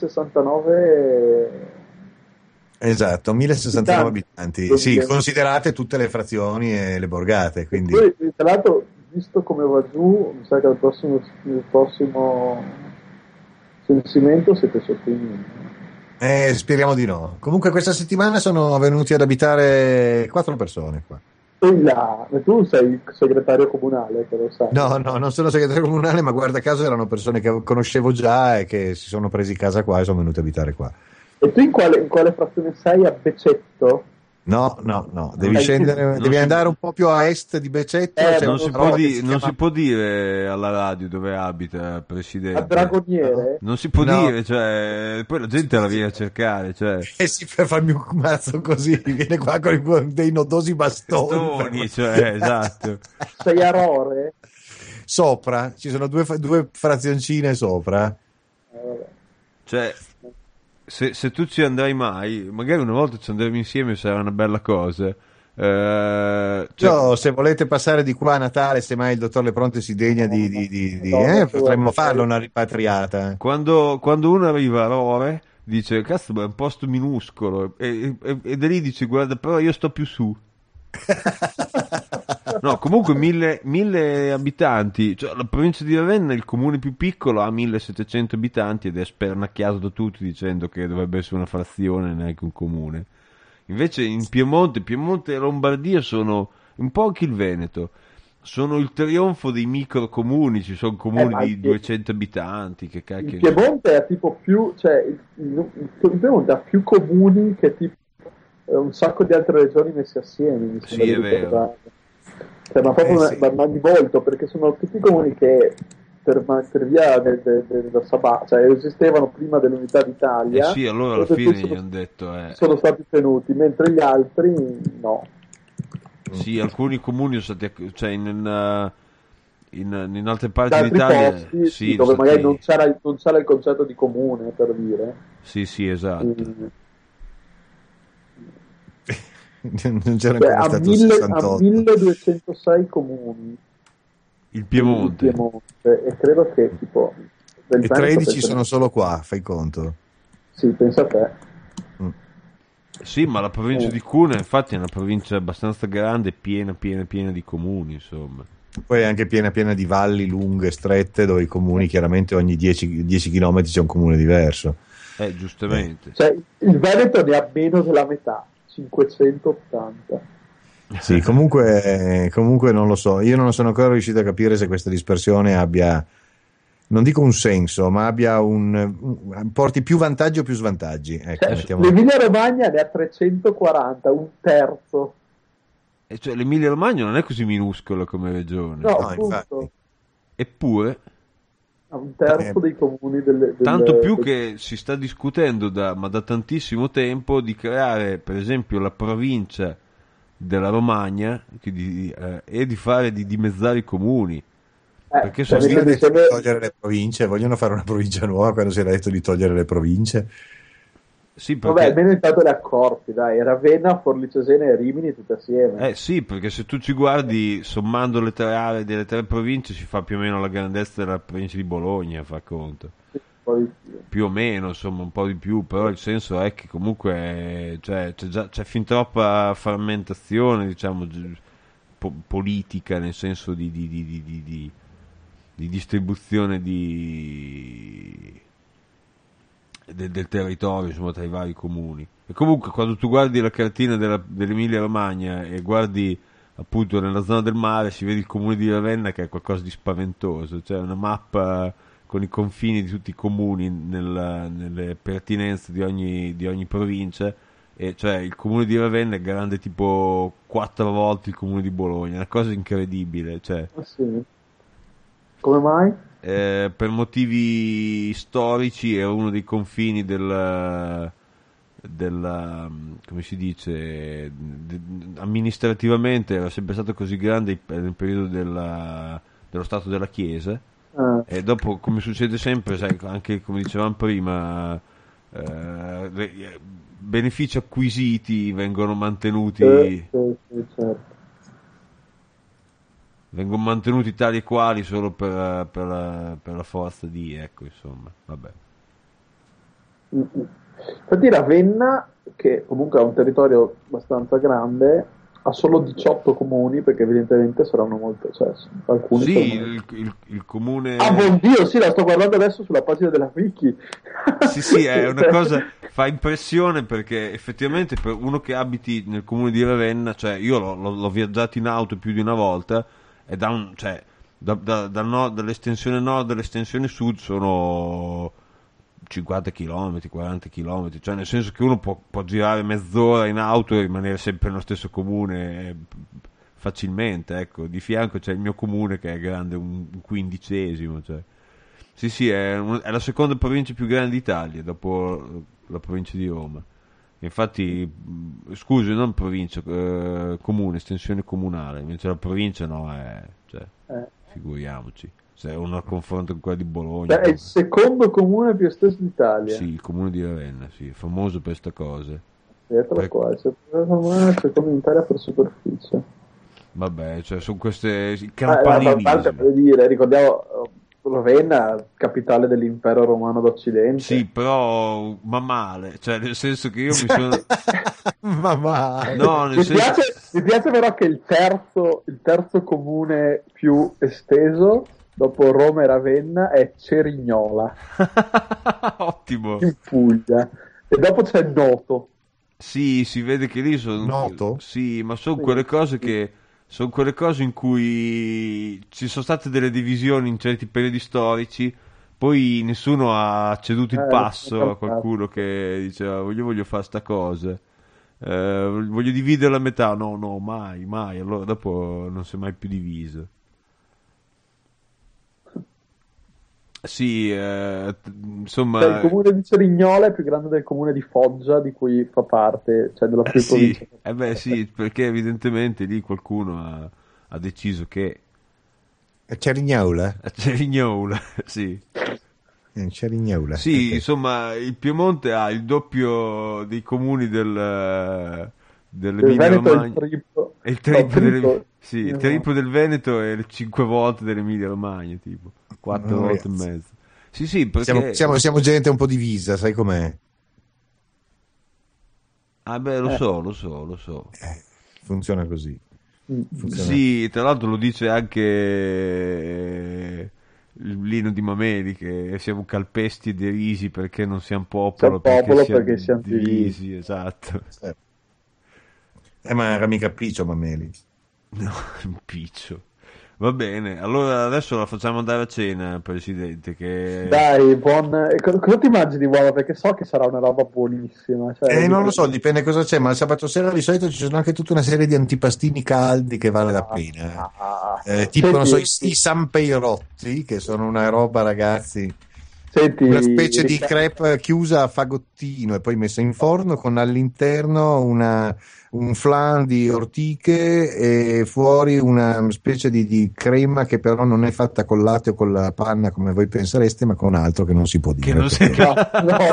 1069 Esatto, 1069 abitanti. abitanti. Sì, considerate tutte le frazioni e le borgate, E quindi poi, tra l'altro, visto come va giù, mi sa che il prossimo censimento siete sotto i 1000. speriamo di no. Comunque questa settimana sono venuti ad abitare 4 persone qua. E là, e tu sei segretario comunale, che lo sai. No, no, non sono segretario comunale, ma guarda caso erano persone che conoscevo già e che si sono presi casa qua e sono venuti ad abitare qua. E tu in quale frazione sei? A Becetto? No, no, no, devi Non si, scendere, non devi si- andare un po' più a est di Becetto. C'è Non non una si lo può so. roba che si non si chiama. può dire alla radio dove abita, A Presidente. No, Dragoniere? Non si può no. dire, cioè, poi la gente la viene a cercare, cioè, E sì, per farmi un mazzo così, viene qua con dei nodosi bastoni. stoni, cioè, esatto. Sei a Rore? Sopra, ci sono due frazioncine sopra. Vabbè. Cioè, se tu ci andrai mai, magari una volta ci andremo insieme, sarà una bella cosa. Cioè, Io, se volete passare di qua a Natale, se mai il dottor Lepronte si degna No, potremmo farlo una ripatriata. quando uno arriva a Rore, dice, cazzo, ma è un posto minuscolo, e da lì dice, guarda, però io sto più su. No, comunque 1000 abitanti, cioè la provincia di Ravenna, il comune più piccolo, ha 1700 abitanti ed è spernacchiato da tutti dicendo che dovrebbe essere una frazione, neanche un comune. Invece in Piemonte e Lombardia sono un po' anche il Veneto, sono il trionfo dei microcomuni, ci sono comuni Ma di 200 abitanti, che il cacchio ne so. Piemonte è tipo più, cioè il Piemonte ha più comuni che tipo un sacco di altre regioni messe assieme, mi sembra Sì, di è vero. ricordare. Cioè, ma proprio Sì. ma di volto, perché sono tutti comuni che per via del cioè esistevano prima dell'unità Eh d'Italia sì, allora alla e per fine cui gli hanno detto, sono stati tenuti, mentre gli altri no. sì, alcuni comuni sono stati, cioè in altre parti Da altri d'Italia, posti, sì, sì, dove sono magari stati, non c'era il concetto di comune, per dire. sì, esatto. Mm. Non c'era Cioè, ancora ha stato il 68. 1206 comuni Il il Piemonte. Piemonte e credo che tipo del E Veneto 13 sono solo qua, fai conto. sì, pensa a te. Mm. Sì, ma la provincia di Cuneo, infatti, è una provincia abbastanza grande, piena di comuni, insomma. Poi è anche piena di valli lunghe, strette, dove i comuni chiaramente ogni 10 km c'è un comune diverso. Giustamente. Cioè, il Veneto ne ha meno della metà, 580. Sì, comunque non lo so. Io non sono ancora riuscito a capire se questa dispersione abbia, non dico un senso, ma abbia porti più vantaggi o più svantaggi. Ecco, Cioè, mettiamo. l'Emilia Romagna ne ha 340, un terzo. E cioè, l'Emilia Romagna non è così minuscola come regione. No, No, appunto, infatti. Eppure, ha un terzo dei comuni tanto più che si sta discutendo ma da tantissimo tempo di creare, per esempio, la provincia della Romagna e di fare di dimezzare i comuni. Perché cioè, sono Si era mettendo detto di insieme togliere le province, vogliono fare una provincia nuova quando si era detto di togliere le province. Sì, Vabbè, perché almeno intanto le accorti, dai, Ravenna, Forlì Cesena e Rimini tutte assieme. sì, perché se tu ci guardi, sommando le tre aree delle tre province, si fa più o meno la grandezza della provincia di Bologna, fa conto. Sì, poi di più. Più o meno, insomma, un po' di più, però il senso è che comunque cioè, c'è fin troppa frammentazione, diciamo, politica, nel senso di distribuzione del territorio, insomma, tra i vari comuni. E comunque quando tu guardi la cartina dell'Emilia Romagna e guardi appunto nella zona del mare, si vede il comune di Ravenna che è qualcosa di spaventoso, cioè una mappa con i confini di tutti i comuni nelle pertinenze di ogni provincia, e cioè il comune di Ravenna è grande tipo 4 volte il comune di Bologna, è una cosa incredibile, cioè Ah, sì. Come mai? per motivi storici è uno dei confini come si dice, amministrativamente era sempre stato così grande nel periodo dello Stato della Chiesa, Ah, e dopo, come succede sempre, sai, anche come dicevamo prima, benefici acquisiti sì, certo. vengono mantenuti tali e quali solo per la forza di, ecco, insomma, vabbè. Mm, mm. Infatti Ravenna, che comunque ha un territorio abbastanza grande, ha solo 18 comuni, perché evidentemente saranno molto, cioè, alcuni Sì, sono... il Ah, comune. buon Dio, sì, la sto guardando adesso sulla pagina della Wiki. Sì, sì, è una Cioè, cosa, fa impressione perché effettivamente per uno che abiti nel comune di Ravenna, cioè io l'ho viaggiato in auto più di una volta, e cioè, dall'estensione nord all'estensione sud sono 50 km, 40 km, cioè nel senso che uno può girare mezz'ora in auto e rimanere sempre nello stesso comune facilmente, ecco. Di fianco c'è il mio comune che è grande un quindicesimo, cioè. Sì, sì, è la seconda provincia più grande d'Italia dopo la provincia di Roma. Infatti, scusi, non provincia, comune, estensione comunale, invece la provincia no, cioè, eh, figuriamoci. Se uno confronta con quella di Bologna, è il secondo comune più esteso d'Italia. sì, il comune di Ravenna, sì, è famoso per queste cose. Dietro Per- qua, il secondo in Italia per superficie. Vabbè, cioè, sono queste il A parte, campanilismo. voglio dire, ricordiamo Ravenna, capitale dell'impero romano Sì, d'Occidente. però, ma male, cioè, nel senso che io mi sono. Ma No, male. nel senso. Mi piace però che il terzo comune più esteso, dopo Roma e Ravenna, è Cerignola, Ottimo. in Puglia. E dopo c'è Noto. Sì, si vede che lì sono. Noto? Sì, ma sono Sì, quelle cose sì. che. Sono quelle cose in cui ci sono state delle divisioni in certi periodi storici, poi nessuno ha ceduto il Sono passo a cambiati. qualcuno che diceva voglio fare sta cosa. Voglio dividerla a metà. No, no, mai, mai. Allora dopo non si è mai più diviso. Sì, Cioè, il insomma, comune di Cerignola è più grande del comune di Foggia, di cui fa parte, cioè della cui sì, provincia fa eh beh parte. sì, perché evidentemente lì qualcuno ha deciso che Cerignola? a Cerignola, sì. Cerignola, Sì, ok. insomma, il Piemonte ha il doppio dei comuni Del dell'Emilia Veneto è il Romagna, triplo, e il no, triplo triplo. sì, il triplo del Veneto e le 5 volte dell'Emilia Romagna, tipo, quattro No, volte e ragazzi. mezzo. Sì, sì, Siamo, perché. siamo- siamo gente un po' divisa, sai com'è? Ah beh, lo Eh, so, lo so, lo so. Funziona così. mm, mm. Funziona. Sì, tra l'altro lo dice anche il Lino di Mameli che siamo calpesti e derisi perché non siamo C'è popolo, perché popolo siamo perché siamo divisi. divisi, esatto. Ma era mica Piccio Mameli. No, un piccio. Va bene, allora adesso la facciamo andare a cena, Presidente, che. Dai, buon... cosa ti mangi di buono? Perché so che sarà una roba buonissima. Cioè, Non lo so, dipende cosa c'è, ma il sabato sera di solito ci sono anche tutta una serie di antipastini caldi che vale la pena. Tipo, non so, Senti, i San Peirotti, che sono una roba, ragazzi. Senti, una specie di Riccardo, crepe chiusa a fagottino e poi messa in forno con all'interno un flan di ortiche e fuori una specie di crema che però non è fatta col latte o con la panna come voi pensereste, ma con altro che non si può Che dire. non sei... no, no,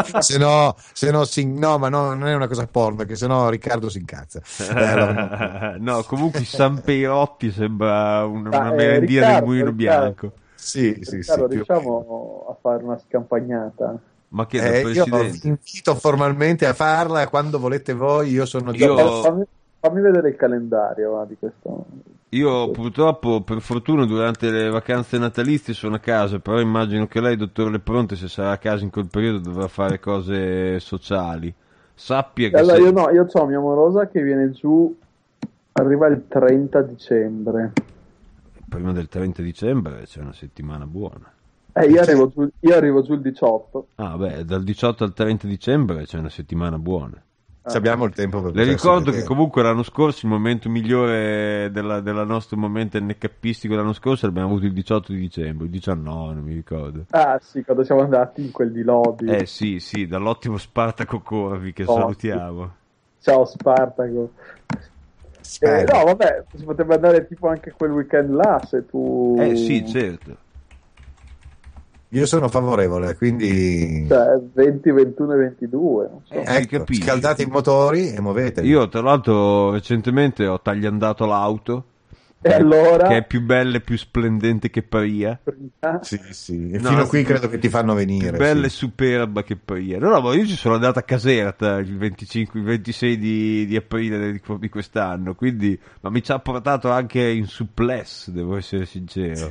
No, ma no, non è una cosa porno, che se no Riccardo si incazza. Allora, No, comunque San Peirotti sembra una ma, merendina del Mulino Bianco. sì, Riccardo, più o meno. riusciamo a fare una scampagnata? Ma che da Io vi presidente? invito formalmente a farla quando volete voi, io sono già Io, Fammi vedere il calendario di questo. io purtroppo, per fortuna, durante le vacanze natalizie sono a casa, però immagino che lei, dottor Lepronte, se sarà a casa in quel periodo dovrà fare cose sociali. Sappia E che allora se... io ho mia morosa che viene giù, arriva il 30 dicembre. Prima del 30 dicembre c'è una settimana buona. Io arrivo giù il 18. Ah, beh, dal 18 al 30 dicembre c'è una settimana buona. Ci abbiamo il tempo per Le potersi ricordo che vedere. comunque l'anno scorso il momento migliore della nostro momento NCappistico dell'anno scorso l'abbiamo avuto il 18 di dicembre, il 19 non mi ricordo. Ah sì, quando siamo andati in quel di Lodi. Sì, sì, dall'ottimo Spartaco Corvi che Oh, salutiamo. Ciao Spartaco. No, vabbè, si potrebbe andare tipo anche quel weekend là se tu... Sì, certo. Io sono favorevole, quindi Cioè, 20, 21 e 22, non so. Si ecco, capisce. scaldate i motori e muovetevi. Io tra l'altro recentemente ho tagliandato l'auto, E allora... che è più bella e più splendente che Paria. prima- Sì. E No, fino a qui sì. credo che ti fanno Più venire. bella e sì. superba che Paria. No, ma io ci sono andato a Caserta il 25, il 26 di aprile di quest'anno, quindi, ma mi ci ha portato anche in suplex, devo essere sincero.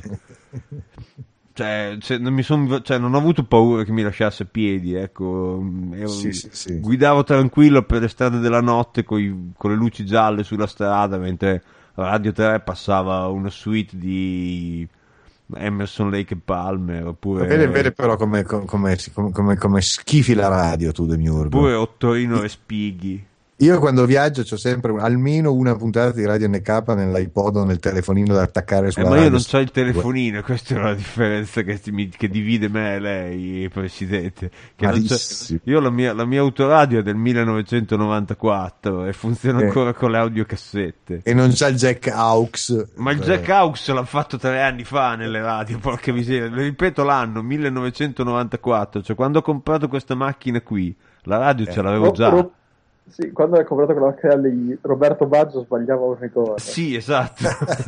Cioè, non ho avuto paura che mi lasciasse a piedi, ecco. Sì. Guidavo tranquillo per le strade della notte con le luci gialle sulla strada, mentre Radio 3 passava una suite di Emerson, Lake e Palmer, Vede però come schifi la radio tu, Demiurgo. oppure Ottorino Respighi. Io quando viaggio c'ho sempre almeno una puntata di Radio NK nell'iPod o nel telefonino da attaccare sulla Ma io radio. non c'ho il telefonino, questa è una differenza che divide me e lei, Presidente. Che non c'è- Malissimo. Io la mia autoradio è del 1994 e funziona ancora con le audiocassette. E non c'ha il jack aux. Ma il Jack Aux l'ha fatto 3 anni fa nelle radio, porca miseria. Le ripeto l'anno, 1994, cioè quando ho comprato questa macchina qui, la radio ce l'avevo già. Sì, quando hai comprato quella macchina lì, Roberto Baggio sbagliava un ricordo. Sì, esatto.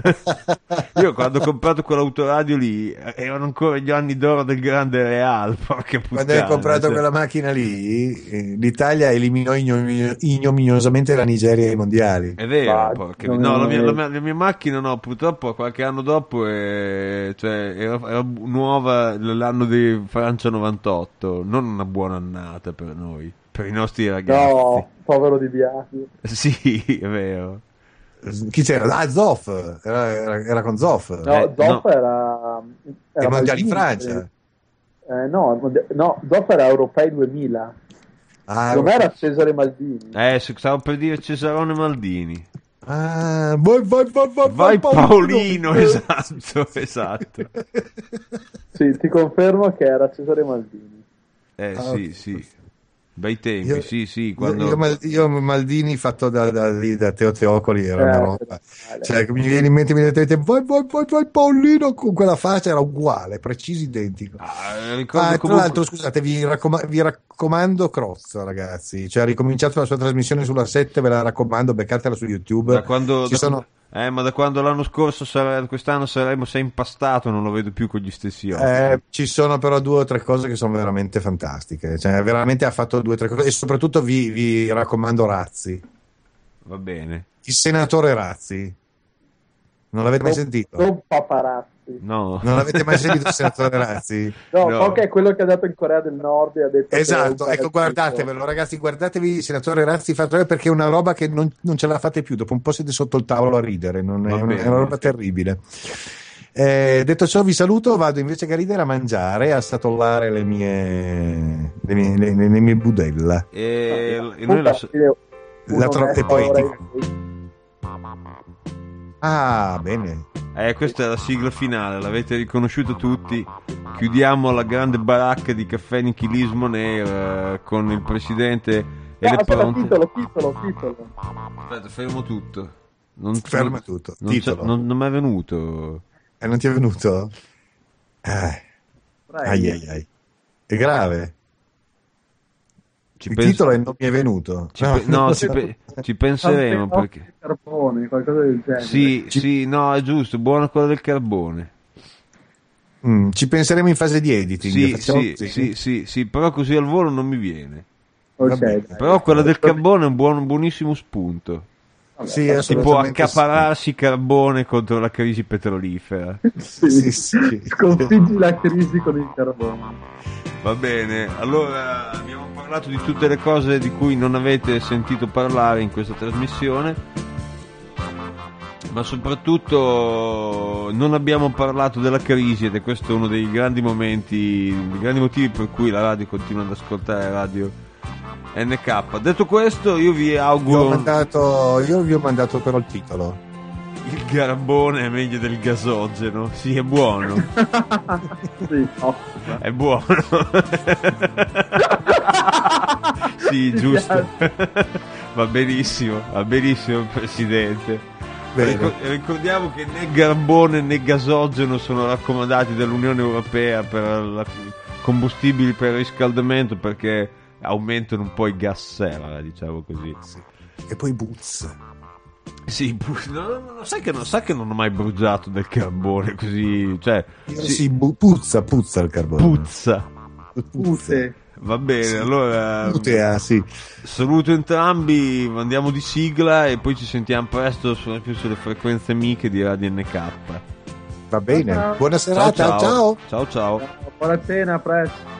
Io quando ho comprato quell'autoradio lì erano ancora gli anni d'oro del grande Real, porca puttana. Quando hai comprato cioè. quella macchina lì, l'Italia eliminò ignominiosamente la Nigeria ai mondiali. È vero, Ma porca non- no, non- la mia macchina no, purtroppo qualche anno dopo era nuova l'anno di Francia 98, non una buona annata per noi, per i nostri ragazzi. No, povero Di Biasi. Sì, è vero. Chi c'era? Ah, Zoff, era con Zoff. No, Zoff no. era I mondiali in Maldini. Francia. No, Zoff era Europei 2000. Ah, Non era Cesare Maldini. Stavo per dire Cesarone Maldini. vai Vai Paolino, esatto. Sì, ti confermo che era Cesare Maldini. Sì. Bei tempi, sì, quando... Io Maldini fatto da Teo Teocoli era una roba. Vale. Cioè, mi viene in mente immediatamente vai Paolino con quella faccia, era uguale, preciso identico. ricordo Tra comunque... l'altro, scusate, vi raccomando Crozza, ragazzi. Cioè, ha ricominciato la sua trasmissione sulla 7, ve la raccomando, beccatela su YouTube. Da quando, Ci sono... ma da quando l'anno scorso, quest'anno Sanremo si è impastato, non lo vedo più con gli stessi occhi. Ci sono però 2 o 3 cose che sono veramente fantastiche. Cioè, veramente ha fatto 2 o 3 cose. E soprattutto vi raccomando Razzi. Va bene. Il senatore Razzi. Non l'avete mai sentito? Non Paparazzi. No. Non avete mai sentito il senatore Razzi? No, No. so che è quello che è andato in Corea del Nord e ha detto Esatto, che ecco, guardatevelo ragazzi, guardatevi il senatore Razzi fatto perché è una roba che non ce la fate più, dopo un po' siete sotto il tavolo a ridere, è Va una bene. roba terribile. Detto ciò vi saluto, vado invece che a ridere a mangiare, a satollare le mie budella. E noi La trovate poetica. Ah, bene. Questa è la sigla finale, l'avete riconosciuto tutti. Chiudiamo la grande baracca di Caffè Nichilismo Nero con il presidente e le pronte. Titolo. Aspetta, fermo tutto. Ferma tutto. Titolo. Non mi è venuto. Non ti è venuto? Ai. È grave. Titolo e non mi è venuto. Ci penseremo perché. Carbone, qualcosa del genere. Sì, no, è giusto, buona quella del carbone. Ci penseremo in fase di editing. Sì, però così al volo non mi viene. Okay, però quella del carbone è un buonissimo spunto. Vabbè, si può accapararsi carbone contro la crisi petrolifera. Sì. Sconfiggi la crisi con il carbone. Va bene, allora abbiamo parlato di tutte le cose di cui non avete sentito parlare in questa trasmissione, ma soprattutto non abbiamo parlato della crisi, ed è questo uno dei grandi momenti, dei grandi motivi per cui la radio continua ad ascoltare Radio NK. Detto questo, io vi auguro... Io vi ho mandato però il titolo. Il carbone è meglio del gasogeno. Sì, è buono. Sì, è buono. Sì, giusto. Va benissimo, Presidente. Ricordiamo che né carbone né gasogeno sono raccomandati dall'Unione Europea per combustibili per il riscaldamento, perché aumentano un po' i gas serra, diciamo così. Sì. E poi Boots. Sì, sai che non ho mai bruciato del carbone così, cioè... Puzza il carbone. Puzza. Va bene, sì. Allora... sì. Saluto entrambi, andiamo di sigla e poi ci sentiamo presto più sulle frequenze amiche di Radio NK. Va bene, buona serata, ciao. Ciao. Buona cena, a presto.